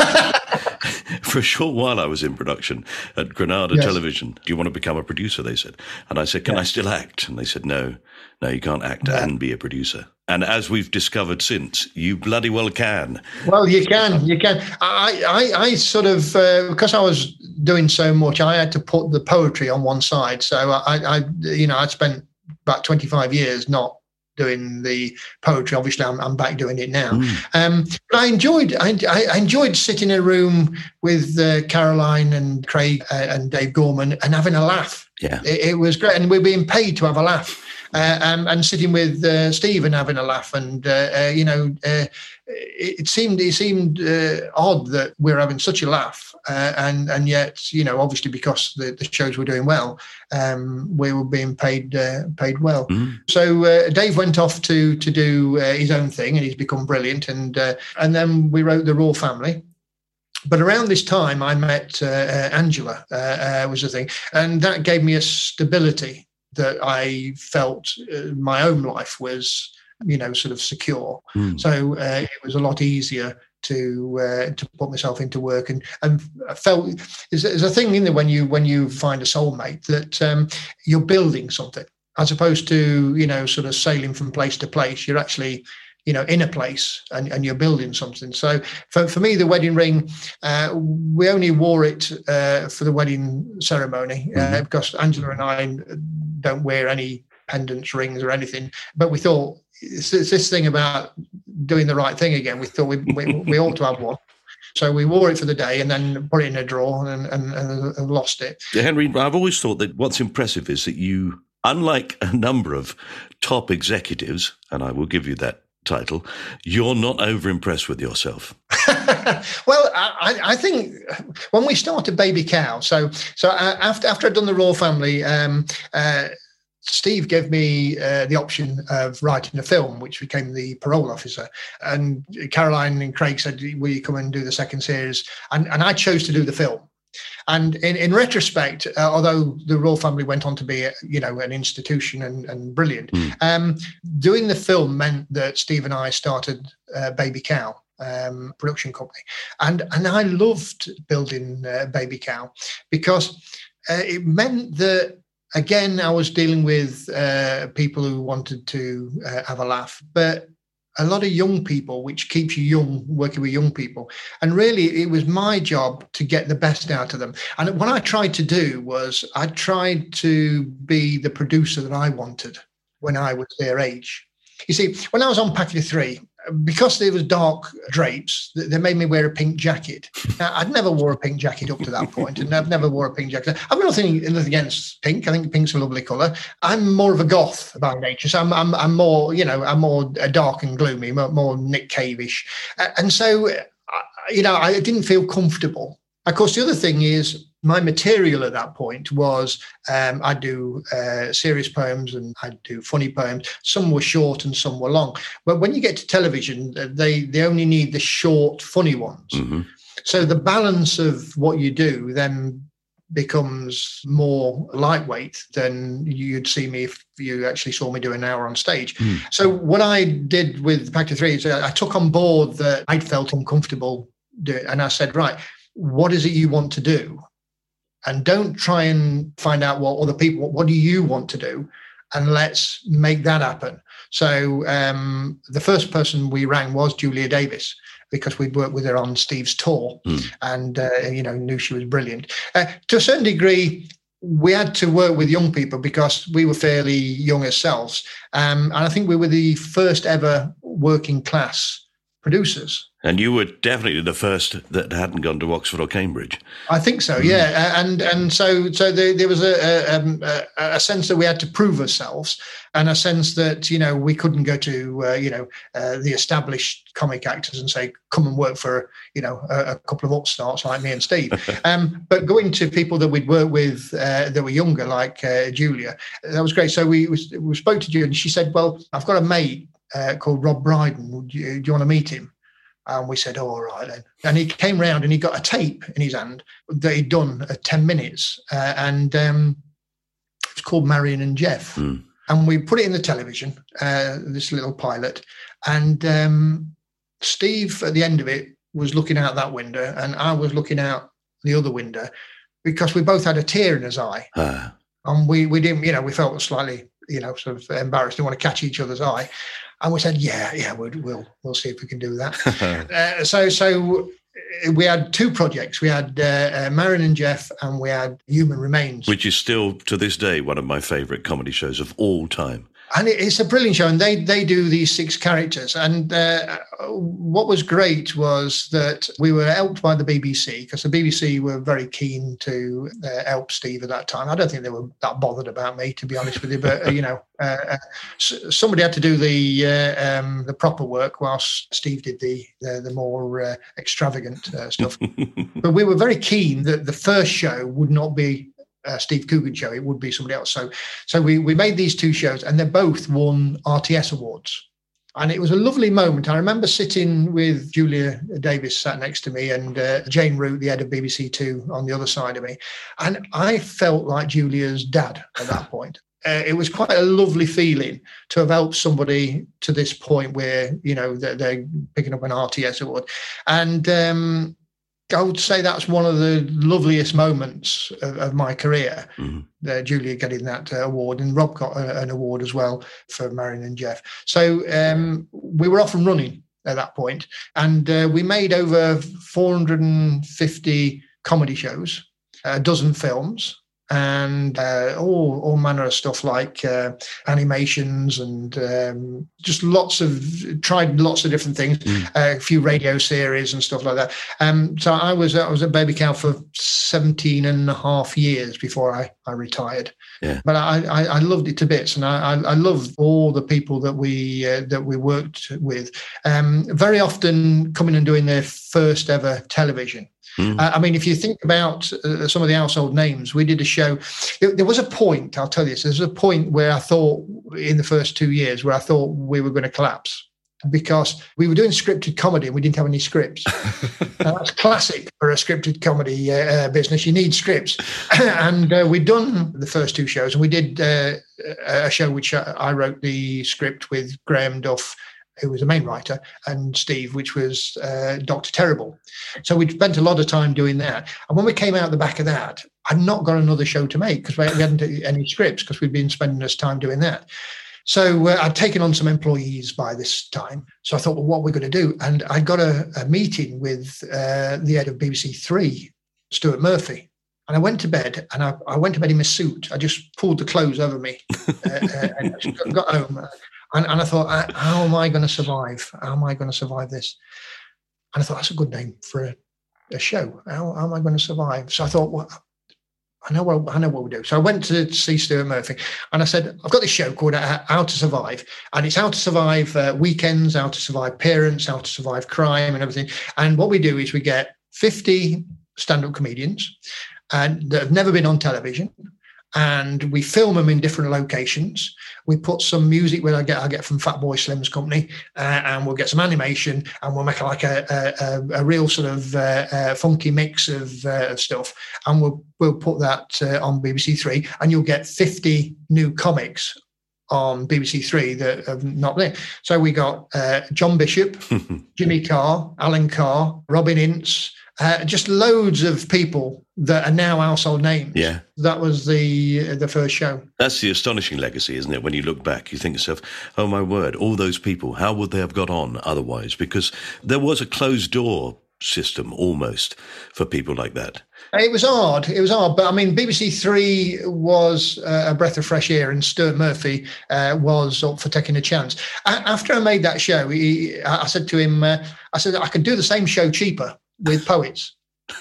For a short while I was in production at Granada yes. Television. Do you want to become a producer, they said. And I said, can yeah. I still act? And they said, no, no, you can't act yeah. and be a producer. And as we've discovered since, you bloody well can. Well, you can, you can. I, I, I sort of, uh, because I was doing so much, I had to put the poetry on one side. So I, I you know, I'd spent about twenty-five years not doing the poetry. Obviously, I'm, I'm back doing it now. Mm. Um, but I enjoyed I, I enjoyed sitting in a room with uh, Caroline and Craig uh, and Dave Gorman and having a laugh. Yeah, it, it was great, and we're being paid to have a laugh. Uh, um, and sitting with uh, Steve and having a laugh, and uh, uh, you know, uh, it, it seemed it seemed uh, odd that we're having such a laugh, uh, and and yet, you know, obviously because the, the shows were doing well, um, we were being paid uh, paid well. Mm. So uh, Dave went off to to do uh, his own thing, and he's become brilliant. And uh, and then we wrote The Raw Family. But around this time, I met uh, uh, Angela. Uh, uh, was the thing, and that gave me a stability that I felt uh, my own life was, you know, sort of secure. Mm. So uh, it was a lot easier to uh, to put myself into work, and and I felt there's, there's a thing in there when you when you find a soulmate that um, you're building something as opposed to, you know, sort of sailing from place to place. You're actually, you know, in a place and, and you're building something. So for, for me, the wedding ring, uh, we only wore it uh, for the wedding ceremony mm-hmm. uh, because Angela and I don't wear any pendants, rings or anything. But we thought it's, it's this thing about doing the right thing again. We thought we, we, we ought to have one. So we wore it for the day and then put it in a drawer and, and, and lost it. Yeah, Henry, I've always thought that what's impressive is that you, unlike a number of top executives, and I will give you that title, you're not over impressed with yourself. Well, I, I think when we started Baby Cow, so so after after I'd done The Raw Family, um, uh, Steve gave me uh, the option of writing a film, which became The Parole Officer. And Caroline and Craig said, will you come and do the second series? And, and I chose to do the film. And in, in retrospect, uh, although the Raw Family went on to be, a, you know, an institution and, and brilliant, mm. um, doing the film meant that Steve and I started uh, Baby Cow um, production company. And, and I loved building uh, Baby Cow because uh, it meant that, again, I was dealing with uh, people who wanted to uh, have a laugh, but a lot of young people, which keeps you young, working with young people. And really, it was my job to get the best out of them. And what I tried to do was I tried to be the producer that I wanted when I was their age. You see, when I was on Packet Three, because there was dark drapes, they made me wear a pink jacket. Now, I'd never wore a pink jacket up to that point, and I've never wore a pink jacket. I've got nothing, nothing against pink. I think pink's a lovely colour. I'm more of a goth by nature, so I'm, I'm, I'm more, you know, I'm more dark and gloomy, more, more Nick Cave-ish. And so, you know, I didn't feel comfortable. Of course, the other thing is, my material at that point was um, I do uh, serious poems and I do funny poems. Some were short and some were long. But when you get to television, they, they only need the short, funny ones. Mm-hmm. So the balance of what you do then becomes more lightweight than you'd see me if you actually saw me do an hour on stage. Mm. So what I did with Packet Three is I took on board that I'd felt uncomfortable doing, and I said, right, what is it you want to do? And don't try and find out what other people, what do you want to do? And let's make that happen. So um, the first person we rang was Julia Davis, because we'd worked with her on Steve's tour mm. and, uh, you know, knew she was brilliant. Uh, to a certain degree, we had to work with young people because we were fairly young ourselves. Um, and I think we were the first ever working class producers. And you were definitely the first that hadn't gone to Oxford or Cambridge. I think so, yeah. And and so so there, there was a, a, a sense that we had to prove ourselves, and a sense that, you know, we couldn't go to, uh, you know, uh, the established comic actors and say, come and work for, you know, a, a couple of upstarts like me and Steve. um, but going to people that we'd worked with uh, that were younger, like uh, Julia, that was great. So we, we spoke to Julia and she said, well, I've got a mate uh, called Rob Brydon. Do you, do you want to meet him? And we said, oh, all right then. And he came round and he got a tape in his hand that he'd done at ten minutes. Uh, and um, it's called Marion and Jeff. Mm. And we put it in the television, uh, this little pilot. And um, Steve, at the end of it, was looking out that window, and I was looking out the other window, because we both had a tear in his eye. Uh. And we, we didn't, you know, we felt slightly, you know, sort of embarrassed, didn't want to catch each other's eye. And we said, yeah, yeah, we'll we'll, we'll see if we can do that. uh, so so we had two projects. We had uh, uh, Marion and Jeff, and we had Human Remains. Which is still, to this day, one of my favourite comedy shows of all time. And it's a brilliant show, and they they do these six characters. And uh, what was great was that we were helped by the B B C, because the B B C were very keen to uh, help Steve at that time. I don't think they were that bothered about me, to be honest with you, but uh, you know, uh, uh, somebody had to do the uh, um, the proper work, whilst Steve did the the, the more uh, extravagant uh, stuff. But we were very keen that the first show would not be Uh, Steve Coogan show, it would be somebody else. So so we, we made these two shows, and they both won R T S awards. And it was a lovely moment. I remember sitting with Julia Davis sat next to me, and uh, Jane Root, the head of B B C Two, on the other side of me. And I felt like Julia's dad at that point. Uh, it was quite a lovely feeling to have helped somebody to this point where, you know, they're, they're picking up an R T S award. And um I would say that's one of the loveliest moments of, of my career, mm-hmm. uh, Julia getting that uh, award, and Rob got a, an award as well for Marion and Jeff. So um, we were off and running at that point, and uh, we made over four hundred fifty comedy shows, a dozen films, and uh, all, all manner of stuff like uh, animations, and um, just lots of, tried lots of different things, mm. uh, a few radio series and stuff like that. Um, so I was I was at Baby Cow for seventeen and a half years before I, I retired. Yeah. But I, I, I loved it to bits, and I, I loved all the people that we uh, that we worked with. Um, very often coming and doing their first ever television. Mm. Uh, I mean, if you think about uh, some of the household names, we did a show. There, there was a point, I'll tell you, so there was a point where I thought, in the first two years, where I thought we were going to collapse, because we were doing scripted comedy and we didn't have any scripts. uh, that's classic for a scripted comedy uh, business. You need scripts. And uh, we'd done the first two shows, and we did uh, a show which I, I wrote the script with Graham Duff, who was the main writer, and Steve, which was uh, Doctor Terrible. So we'd spent a lot of time doing that. And when we came out the back of that, I'd not got another show to make, because we hadn't any scripts, because we'd been spending this time doing that. So uh, I'd taken on some employees by this time. So I thought, well, what are we going to do? And I got a, a meeting with uh, the head of B B C Three, Stuart Murphy. And I went to bed, and I, I went to bed in my suit. I just pulled the clothes over me uh, uh, and I got home. And, and I thought, how am I going to survive? How am I going to survive this? And I thought, that's a good name for a, a show. How, how am I going to survive? So I thought, well, I know what I know what we do. So I went to see Stuart Murphy, and I said, I've got this show called How to Survive, and it's how to survive uh, weekends, how to survive parents, how to survive crime, and everything. And what we do is we get fifty stand-up comedians, and that have never been on television. And we film them in different locations. We put some music where I get I get from Fatboy Slim's company, uh, and we'll get some animation, and we'll make like a a, a real sort of uh, uh, funky mix of, uh, of stuff, and we'll we'll put that uh, on B B C Three, and you'll get fifty new comics on B B C Three that have not been. So we got uh, John Bishop, Jimmy Carr, Alan Carr, Robin Ince. Uh, just loads of people that are now household names. Yeah. That was the the first show. That's the astonishing legacy, isn't it? When you look back, you think to yourself, oh, my word, all those people, how would they have got on otherwise? Because there was a closed door system almost for people like that. It was hard. It was hard. But, I mean, B B C Three was uh, a breath of fresh air, and Stuart Murphy uh, was up for taking a chance. I, after I made that show, he, I said to him, uh, I said, I could do the same show cheaper with poets.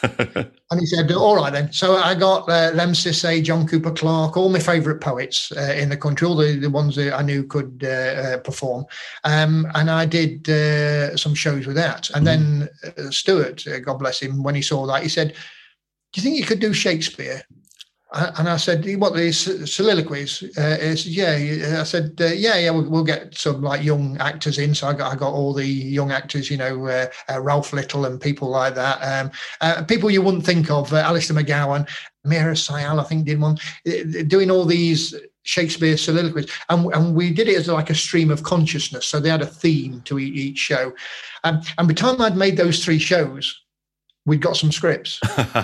And he said, all right then. So I got uh, Lem Sissay, John Cooper Clarke, all my favourite poets uh, in the country, all the, the ones that I knew could uh, uh, perform. Um, and I did uh, some shows with that. And mm. then uh, Stuart, uh, God bless him, when he saw that, he said, do you think you could do Shakespeare? And I said, what, these soliloquies? Uh, is, yeah. I said, uh, yeah, yeah, we'll, we'll get some like young actors in. So I got I got all the young actors, you know, uh, uh, Ralph Little and people like that. Um, uh, people you wouldn't think of, uh, Alistair McGowan, Mira Sayal, I think, did one, uh, doing all these Shakespeare soliloquies. And, and we did it as like a stream of consciousness. So they had a theme to each, each show. Um, and by the time I'd made those three shows, we'd got some scripts.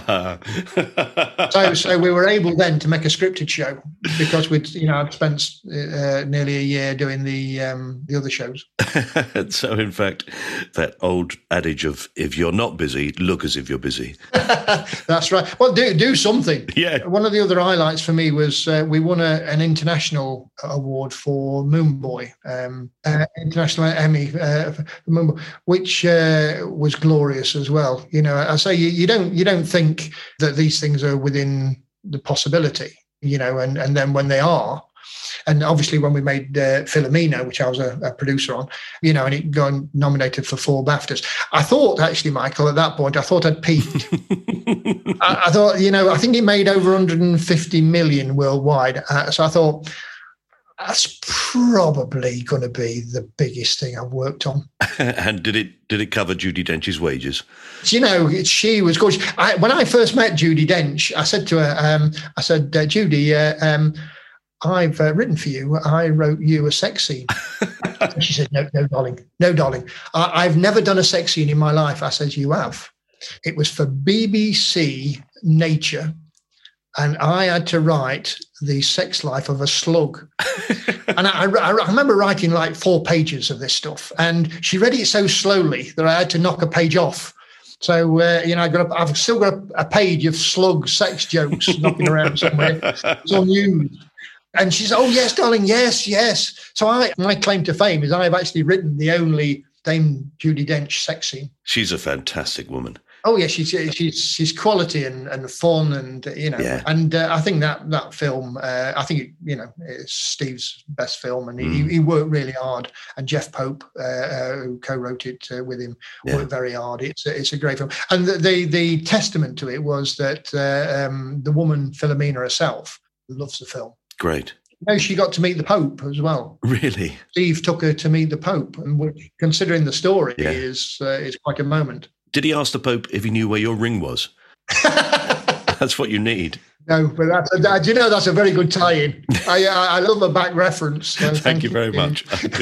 so so we were able then to make a scripted show because we'd, you know, I'd spent uh, nearly a year doing the um, the other shows. So in fact, that old adage of if you're not busy, look as if you're busy. That's right. Well, do do something. Yeah. One of the other highlights for me was uh, we won a, an international award for Moon Boy, um, uh, International Emmy uh, for Moon Boy, which uh, was glorious as well. You know, I say you, you don't you don't think that these things are within the possibility, you know, and, and then when they are, and obviously when we made uh, Philomena, which I was a, a producer on, you know, and it got nominated for four BAFTAs. I thought actually, Michael, at that point, I thought I'd peaked. I, I thought, you know, I think it made over one hundred fifty million worldwide. Uh, so I thought, that's probably going to be the biggest thing I've worked on. And did it did it cover Judi Dench's wages? You know, she was gorgeous. I, when I first met Judi Dench, I said to her, um, I said, uh, Judi, uh, um, I've uh, written for you. I wrote you a sex scene. And she said, no, no, darling, no, darling. I, I've never done a sex scene in my life. I said, you have. It was for B B C Nature. And I had to write the sex life of a slug. And I, I, I remember writing like four pages of this stuff. And she read it so slowly that I had to knock a page off. So, uh, you know, I got a, I've still got a, a page of slug sex jokes knocking around somewhere. It's unused. And she said, oh, yes, darling, yes, yes. So I, my claim to fame is I've actually written the only Dame Judi Dench sex scene. She's a fantastic woman. Oh yeah, she's she's she's quality and, and fun, and you know, yeah. and uh, I think that that film, uh, I think you know, it's Steve's best film, and he, mm. he worked really hard. And Jeff Pope, uh, uh, who co-wrote it uh, with him, yeah. worked very hard. It's a, it's a great film, and the the, the testament to it was that uh, um, the woman Philomena herself loves the film. Great. You know, she got to meet the Pope as well. Really? Steve took her to meet the Pope, and which, considering the story, yeah. is uh, is quite a moment. Did he ask the Pope if he knew where your ring was? That's what you need. No, but that's a, do you know that's a very good tie-in. I I love a back reference. So thank, thank you you very much.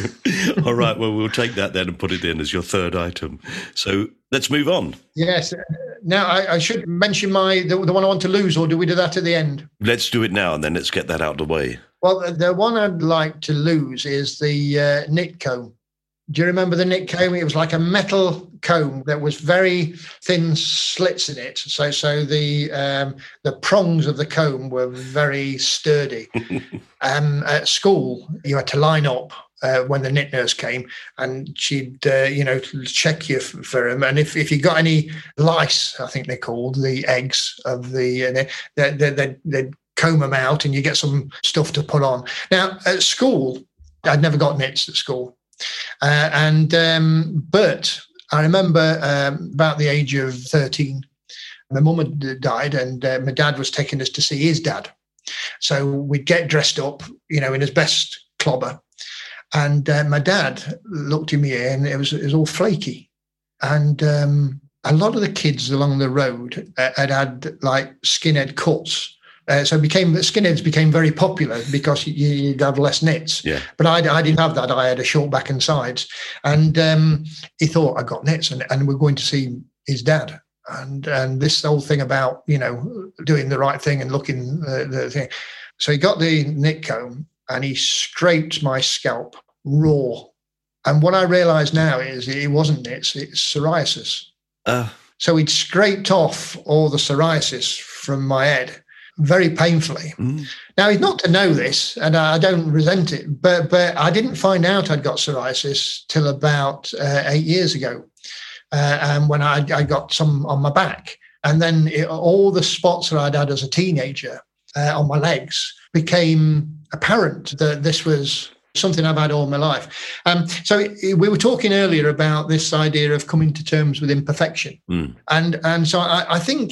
All right, well, we'll take that then and put it in as your third item. So let's move on. Yes. Now, I, I should mention my the, the one I want to lose, or do we do that at the end? Let's do it now, and then let's get that out of the way. Well, the, the one I'd like to lose is the uh, knit comb. Do you remember the knit comb? It was like a metal comb that was very thin slits in it. So so the um, the prongs of the comb were very sturdy. um, at school, you had to line up uh, when the knit nurse came, and she'd, uh, you know, check you for, for them. And if, if you got any lice, I think they're called, the eggs of the, uh, they, they, they, they'd comb them out and you get some stuff to put on. Now, at school, I'd never got knits at school. Uh, and um, but I remember um, about the age of thirteen, my mum had died, and uh, my dad was taking us to see his dad. So we'd get dressed up, you know, in his best clobber, and uh, my dad looked in me and it was it was all flaky, and um, a lot of the kids along the road uh, had had like skinhead cuts. Uh, so it became skinheads became very popular because you, you'd have less knits. Yeah. But I, I didn't have that. I had a short back and sides. And um, he thought I got knits, and, and we're going to see his dad. And and this whole thing about, you know, doing the right thing and looking uh, the thing. So he got the knit comb and he scraped my scalp raw. And what I realise now is it wasn't knits, it's psoriasis. Uh. So he'd scraped off all the psoriasis from my head. Very painfully. Mm. Now, he's not to know this, and I don't resent it, but but I didn't find out I'd got psoriasis till about uh, eight years ago, uh, and when I, I got some on my back. And then it, all the spots that I'd had as a teenager uh, on my legs became apparent that this was something I've had all my life. Um, so it, it, we were talking earlier about this idea of coming to terms with imperfection. Mm. And, and so I, I think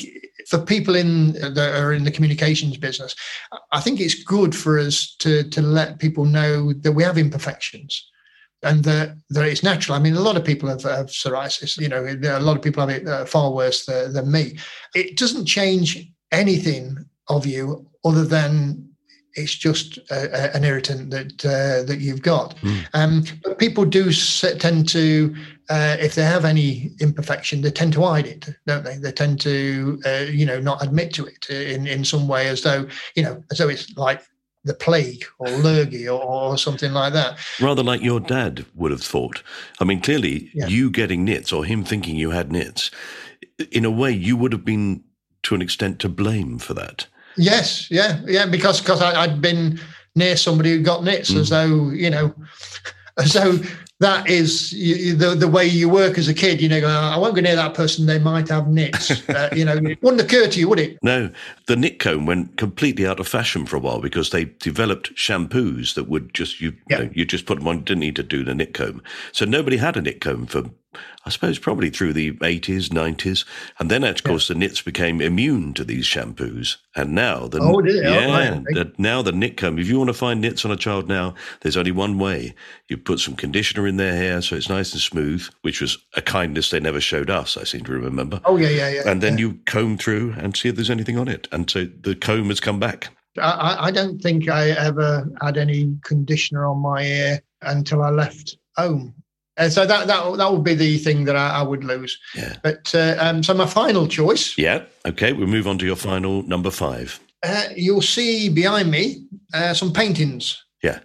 for people in that are in the communications business, I think it's good for us to to let people know that we have imperfections. And that, that it's natural. I mean, a lot of people have, have psoriasis. You know, a lot of people have it uh, far worse than, than me. It doesn't change anything of you other than it's just a, a, an irritant that uh, that you've got. Mm. Um, but people do set, tend to, uh, if they have any imperfection, they tend to hide it, don't they? They tend to, uh, you know, not admit to it in, in some way, as though, you know, as though it's like the plague or lurgy or, or something like that. Rather like your dad would have thought. I mean, clearly yeah. you getting nits or him thinking you had nits, in a way you would have been to an extent to blame for that. Yes, yeah, yeah, because because I'd been near somebody who got nits, mm. as though, you know, as though that is the the way you work as a kid. You know, go, I won't go near that person, they might have nits. uh, you know, it wouldn't occur to you, would it? No, the nit comb went completely out of fashion for a while because they developed shampoos that would just, you, yeah. you know, you just put them on, didn't need to do the nit comb. So nobody had a nit comb for, I suppose, probably through the eighties, nineties. And then, of course, yeah. the nits became immune to these shampoos. And now, the, oh, did it? yeah, oh, the, now the nit comb, if you want to find nits on a child now, there's only one way. You put some conditioner in their hair so it's nice and smooth, which was a kindness they never showed us, I seem to remember. Oh, yeah, yeah, yeah. And then yeah. you comb through and see if there's anything on it. And so the comb has come back. I, I don't think I ever had any conditioner on my hair until I left home. And so that that that would be the thing that I, I would lose. Yeah. But uh, um, so my final choice. Yeah. Okay. We'll move on to your final number five. Uh, you'll see behind me uh, some paintings. Yeah.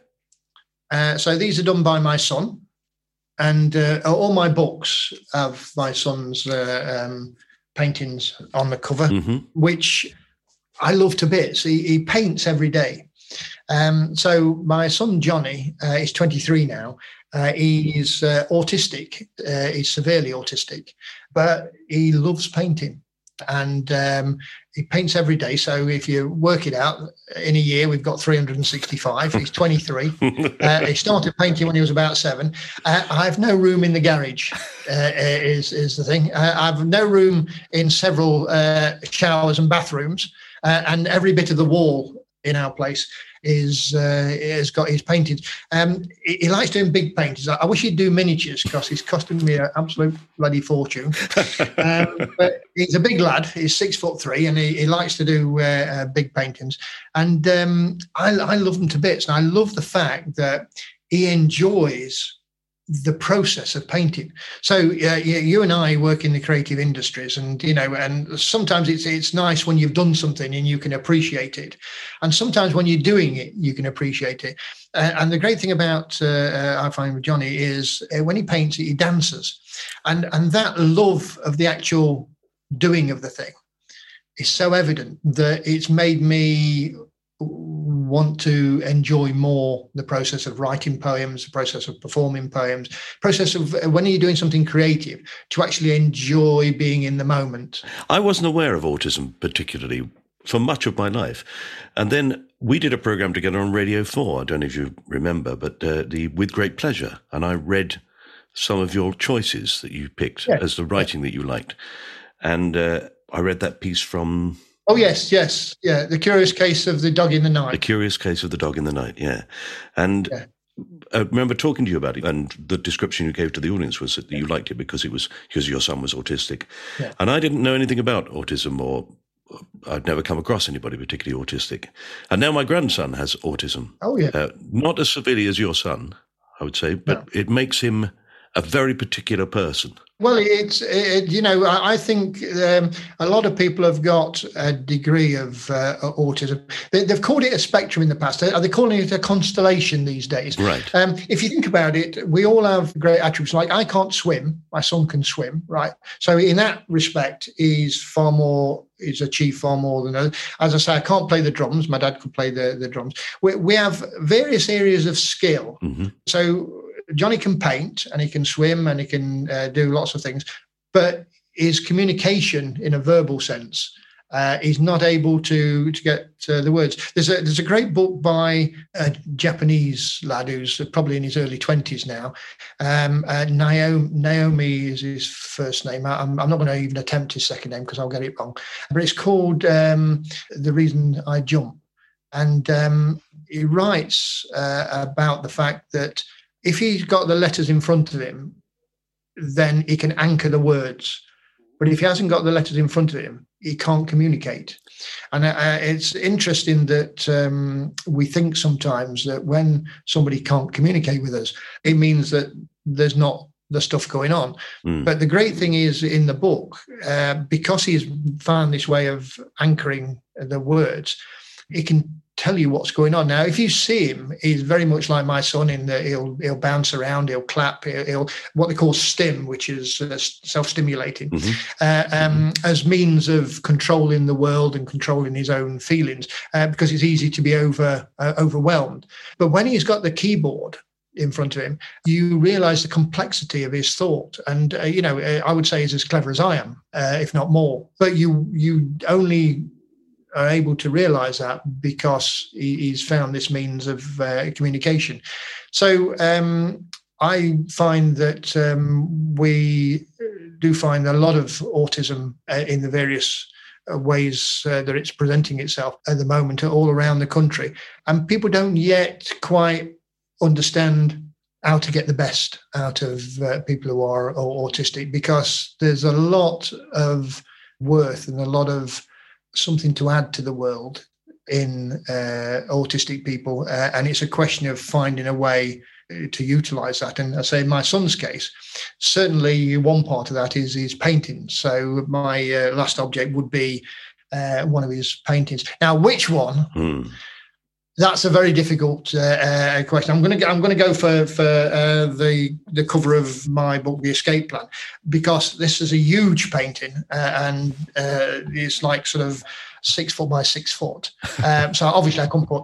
Uh, so these are done by my son, and uh, all my books have my son's uh, um, paintings on the cover, mm-hmm. which I love to bits. He, he paints every day. Um, so my son Johnny uh, is twenty-three now. Uh, he's uh, autistic. Uh, he's severely autistic, but he loves painting, and um, he paints every day. So if you work it out, in a year we've got three hundred sixty-five. He's twenty-three. Uh, he started painting when he was about seven. Uh, I have no room in the garage. Uh, is is the thing. Uh, I have no room in several uh, showers and bathrooms, uh, and every bit of the wall in our place is uh, has got his paintings. Um, he, he likes doing big paintings. I, I wish he'd do miniatures because he's costing me an absolute bloody fortune. um, but he's a big lad. He's six foot three, and he, he likes to do uh, uh, big paintings. And um, I, I love them to bits. And I love the fact that he enjoys the process of painting. So uh, you, you and I work in the creative industries, and you know, and sometimes it's it's nice when you've done something and you can appreciate it, and sometimes when you're doing it, you can appreciate it. Uh, and the great thing about uh, uh, I find with Johnny is uh, when he paints, he dances, and and that love of the actual doing of the thing is so evident that it's made me want to enjoy more the process of writing poems, the process of performing poems, process of when you're doing something creative, to actually enjoy being in the moment. I wasn't aware of autism particularly for much of my life. And then we did a program together on Radio four. I don't know if you remember, but uh, the With Great Pleasure. And I read some of your choices that you picked yeah. as the writing that you liked. And uh, I read that piece from... Oh, yes, yes. Yeah, The Curious Case of the Dog in the Night. The Curious Case of the Dog in the Night, yeah. And yeah. I remember talking to you about it, and the description you gave to the audience was that you liked it because it was because your son was autistic. Yeah. And I didn't know anything about autism, or I'd never come across anybody particularly autistic. And now my grandson has autism. Oh, yeah. Uh, not as severely as your son, I would say, but no. It makes him a very particular person. Well, it's, it, you know, I think um, a lot of people have got a degree of uh, autism. They, they've called it a spectrum in the past. Are they calling it a constellation these days? Right. Um, if you think about it, we all have great attributes. Like I can't swim. My son can swim, right? So in that respect, he's far more, he's achieved far more than others. As I say, I can't play the drums. My dad could play the, the drums. We, we have various areas of skill. Mm-hmm. So Johnny can paint and he can swim and he can uh, do lots of things, but his communication in a verbal sense Uh, he's not able to to get uh, the words. There's a there's a great book by a Japanese lad who's probably in his early twenties now. Um, uh, Naomi, Naomi is his first name. I'm, I'm not going to even attempt his second name because I'll get it wrong. But it's called um, The Reason I Jump. And um, he writes uh, about the fact that if he's got the letters in front of him, then he can anchor the words. But if he hasn't got the letters in front of him, he can't communicate. And uh, it's interesting that um, we think sometimes that when somebody can't communicate with us, it means that there's not the stuff going on. Mm. But the great thing is in the book, uh, because he's found this way of anchoring the words, he can tell you what's going on. Now, if you see him, he's very much like my son in that he'll he'll bounce around, he'll clap, he'll, he'll what they call stim, which is uh, self-stimulating, mm-hmm. uh, um, mm-hmm. as means of controlling the world and controlling his own feelings, uh, because it's easy to be over uh, overwhelmed. But when he's got the keyboard in front of him, you realize the complexity of his thought. And, uh, you know, I would say he's as clever as I am, uh, if not more. But you you only are able to realize that because he, he's found this means of uh, communication. So um, I find that um, we do find a lot of autism uh, in the various uh, ways uh, that it's presenting itself at the moment all around the country. And people don't yet quite understand how to get the best out of uh, people who are, are autistic, because there's a lot of worth and a lot of something to add to the world in uh, autistic people. Uh, and it's a question of finding a way to utilize that. And I say in my son's case, certainly one part of that is his painting. So my uh, last object would be uh, one of his paintings. Now, which one? Mm. That's a very difficult uh, uh, question. I'm going to I'm going to go for for uh, the the cover of my book, The Escape Plan, because this is a huge painting uh, and uh, it's like sort of six foot by six foot. Um, so obviously I couldn't put.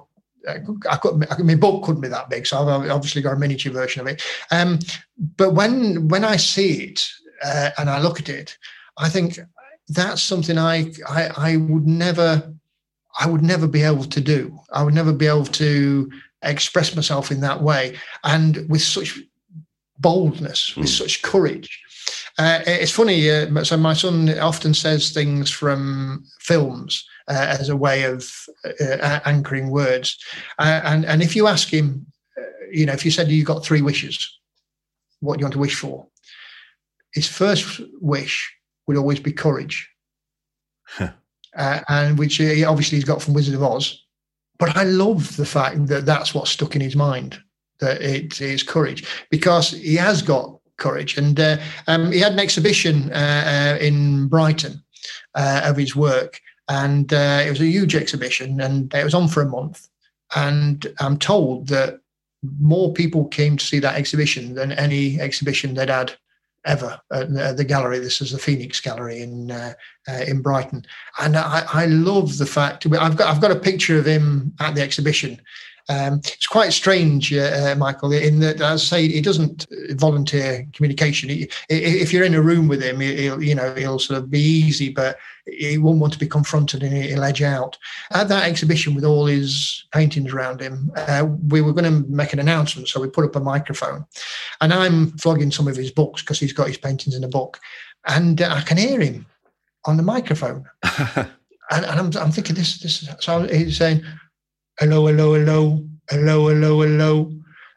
I couldn't. I, my book couldn't be that big, so I've obviously got a miniature version of it. Um, but when when I see it uh, and I look at it, I think that's something I I, I would never. I would never be able to do. I would never be able to express myself in that way, and with such boldness, mm. with such courage. Uh, it's funny. Uh, so my son often says things from films uh, as a way of uh, anchoring words. Uh, and and if you ask him, uh, you know, if you said you've got three wishes, what do you want to wish for? His first wish would always be courage. Huh. Uh, and which he obviously he's got from Wizard of Oz. But I love the fact that that's what's stuck in his mind, that it is courage, because he has got courage. And uh, um, he had an exhibition uh, uh, in Brighton uh, of his work, and uh, it was a huge exhibition, and it was on for a month. And I'm told that more people came to see that exhibition than any exhibition they'd had ever at the gallery. This is the Phoenix Gallery in uh, uh, in Brighton, and I, I love the fact. I've got I've got a picture of him at the exhibition. Um, it's quite strange, uh, uh, Michael, in that, as I say, he doesn't volunteer communication. He, if you're in a room with him, he'll, you know, he'll sort of be easy, but he won't want to be confronted and he'll edge out. At that exhibition with all his paintings around him, uh, we were going to make an announcement, so we put up a microphone, and I'm flogging some of his books because he's got his paintings in a book, and uh, I can hear him on the microphone, and, and I'm, I'm thinking this, this. So he's saying, hello, hello, hello, hello, hello, hello.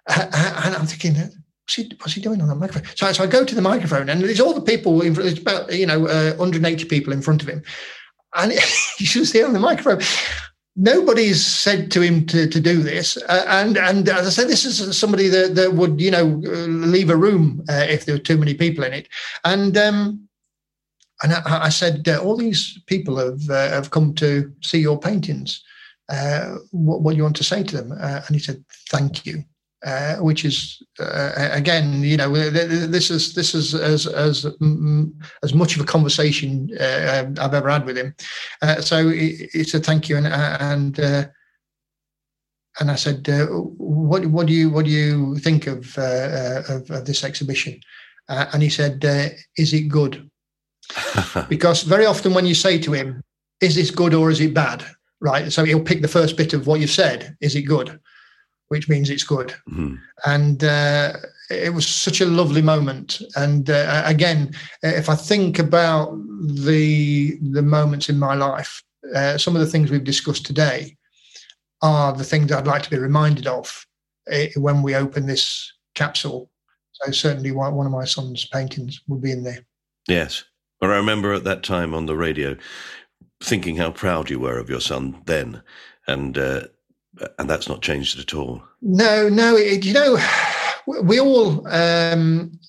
Uh, and I'm thinking, what's he, what's he doing on that microphone? So, so I go to the microphone, and there's all the people, in, there's about, you know, uh, one hundred eighty people in front of him. And you should see on the microphone, nobody's said to him to, to do this. Uh, and and as I said, this is somebody that, that would, you know, leave a room uh, if there were too many people in it. And um, and I, I said, uh, all these people have uh, have come to see your paintings. Uh, what, what do you want to say to them? Uh, and he said, thank you, uh, which is, uh, again, you know, this is this is as as as much of a conversation uh, I've ever had with him. Uh, so it's a thank you. And and uh, and I said, uh, what what do you what do you think of uh, of, of this exhibition? Uh, and he said, uh, is it good? Because very often when you say to him, is this good or is it bad? Right. So he'll pick the first bit of what you've said. Is it good? Which means it's good. Mm-hmm. And uh, it was such a lovely moment. And uh, again, if I think about the the moments in my life, uh, some of the things we've discussed today are the things I'd like to be reminded of uh, when we open this capsule. So certainly one, one of my son's paintings would be in there. Yes. But I remember at that time on the radio thinking how proud you were of your son then, and uh, and that's not changed at all. No, no. It, you know, we all um,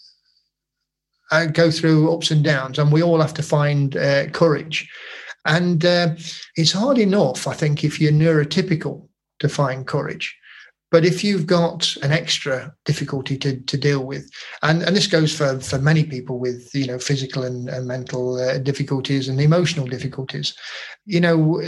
uh, go through ups and downs, and we all have to find uh, courage. And uh, it's hard enough, I think, if you're neurotypical to find courage. But if you've got an extra difficulty to, to deal with, and, and this goes for, for many people with, you know, physical and, and mental uh, difficulties and emotional difficulties, you know,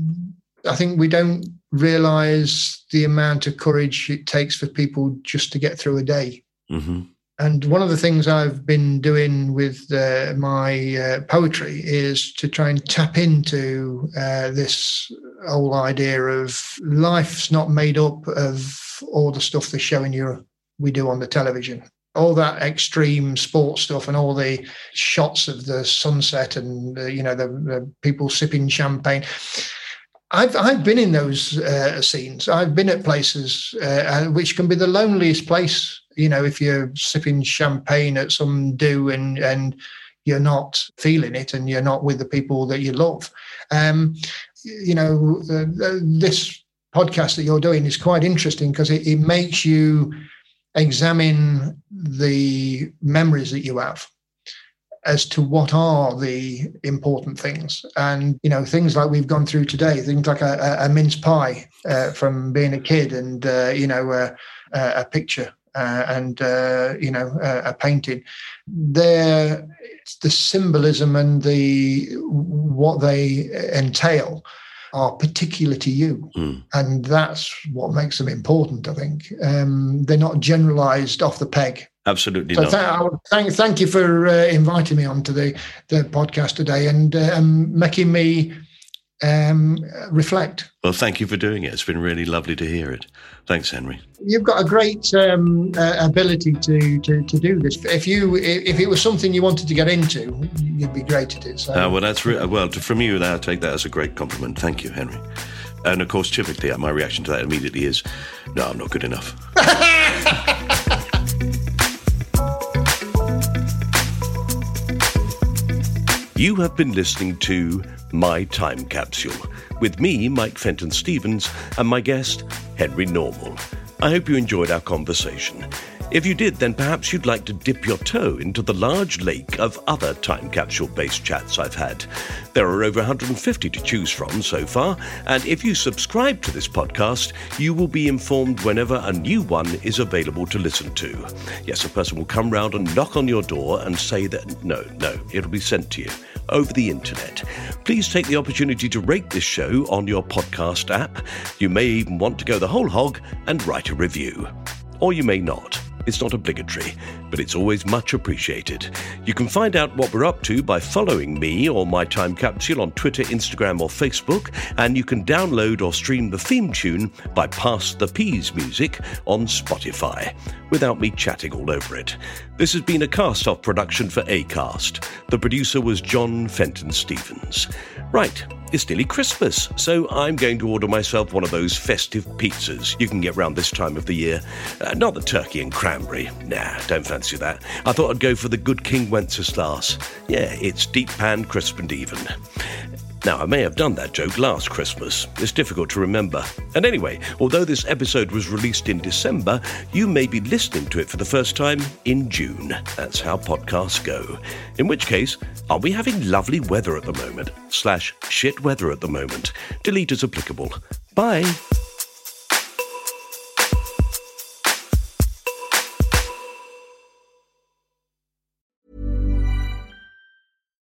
I think we don't realise the amount of courage it takes for people just to get through a day. Mm-hmm. And one of the things I've been doing with uh, my uh, poetry is to try and tap into uh, this whole idea of life's not made up of all the stuff they're showing you we do on the television. All that extreme sports stuff and all the shots of the sunset and, uh, you know, the, the people sipping champagne. I've I've been in those uh, scenes. I've been at places uh, which can be the loneliest place. You know, if you're sipping champagne at some do and and you're not feeling it and you're not with the people that you love. Um, you know, uh, this podcast that you're doing is quite interesting because it, it makes you examine the memories that you have as to what are the important things. And, you know, things like we've gone through today, things like a, a mince pie uh, from being a kid and, uh, you know, uh, uh, a picture uh, and, uh, you know, uh, a painting. They're, the symbolism and the what they entail are particular to you. Mm. And that's what makes them important, I think. Um, they're not generalised off the peg. Absolutely so not. Th- thank, thank you for uh, inviting me onto the, the podcast today and uh, um, making me um, reflect. Well, thank you for doing it. It's been really lovely to hear it. Thanks, Henry. You've got a great um, uh, ability to, to to do this. If you if it was something you wanted to get into, you'd be great at it. So. Uh, well, that's re- well to, from you. I take that as a great compliment. Thank you, Henry. And of course, typically, my reaction to that immediately is, "No, I'm not good enough." You have been listening to My Time Capsule with me, Mike Fenton Stevens, and my guest, Henry Normal. I hope you enjoyed our conversation. If you did, then perhaps you'd like to dip your toe into the large lake of other time capsule-based chats I've had. There are over one hundred fifty to choose from so far, and if you subscribe to this podcast, you will be informed whenever a new one is available to listen to. Yes, a person will come round and knock on your door and say that, no, no, it'll be sent to you over the internet. Please take the opportunity to rate this show on your podcast app. You may even want to go the whole hog and write a review. Or you may not. It's not obligatory, but it's always much appreciated. You can find out what we're up to by following me or My Time Capsule on Twitter, Instagram or Facebook, and you can download or stream the theme tune by Pass the Peas Music on Spotify, without me chatting all over it. This has been a cast-off production for Acast. The producer was John Fenton Stevens. Right, it's nearly Christmas, so I'm going to order myself one of those festive pizzas you can get round this time of the year. Uh, not the turkey and cranberry. Nah, don't fancy that. I thought I'd go for the good King Wenceslas. Yeah, it's deep pan, crisp and even. Now, I may have done that joke last Christmas. It's difficult to remember. And anyway, although this episode was released in December, you may be listening to it for the first time in June. That's how podcasts go. In which case, are we having lovely weather at the moment? Slash shit weather at the moment. Delete as applicable. Bye.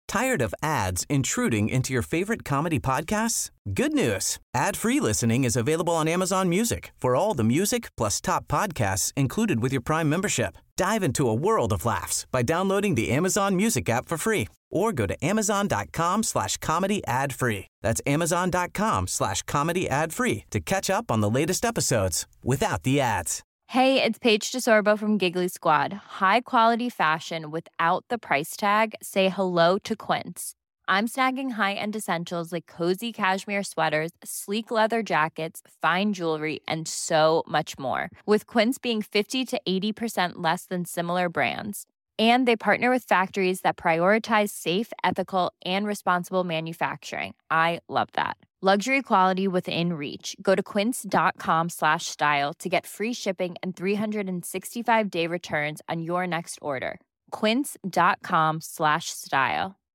Tired of ads intruding into your favorite comedy podcasts? Good news. Ad-free listening is available on Amazon Music for all the music plus top podcasts included with your Prime membership. Dive into a world of laughs by downloading the Amazon Music app for free or go to amazon.com slash comedy ad free. That's amazon.com slash comedy ad free to catch up on the latest episodes without the ads. Hey, it's Paige DeSorbo from Giggly Squad. High quality fashion without the price tag. Say hello to Quince. I'm snagging high-end essentials like cozy cashmere sweaters, sleek leather jackets, fine jewelry, and so much more. With Quince being fifty to eighty percent less than similar brands. And they partner with factories that prioritize safe, ethical, and responsible manufacturing. I love that. Luxury quality within reach. Go to quince.com slash style to get free shipping and three sixty-five day returns on your next order. Quince.com slash style.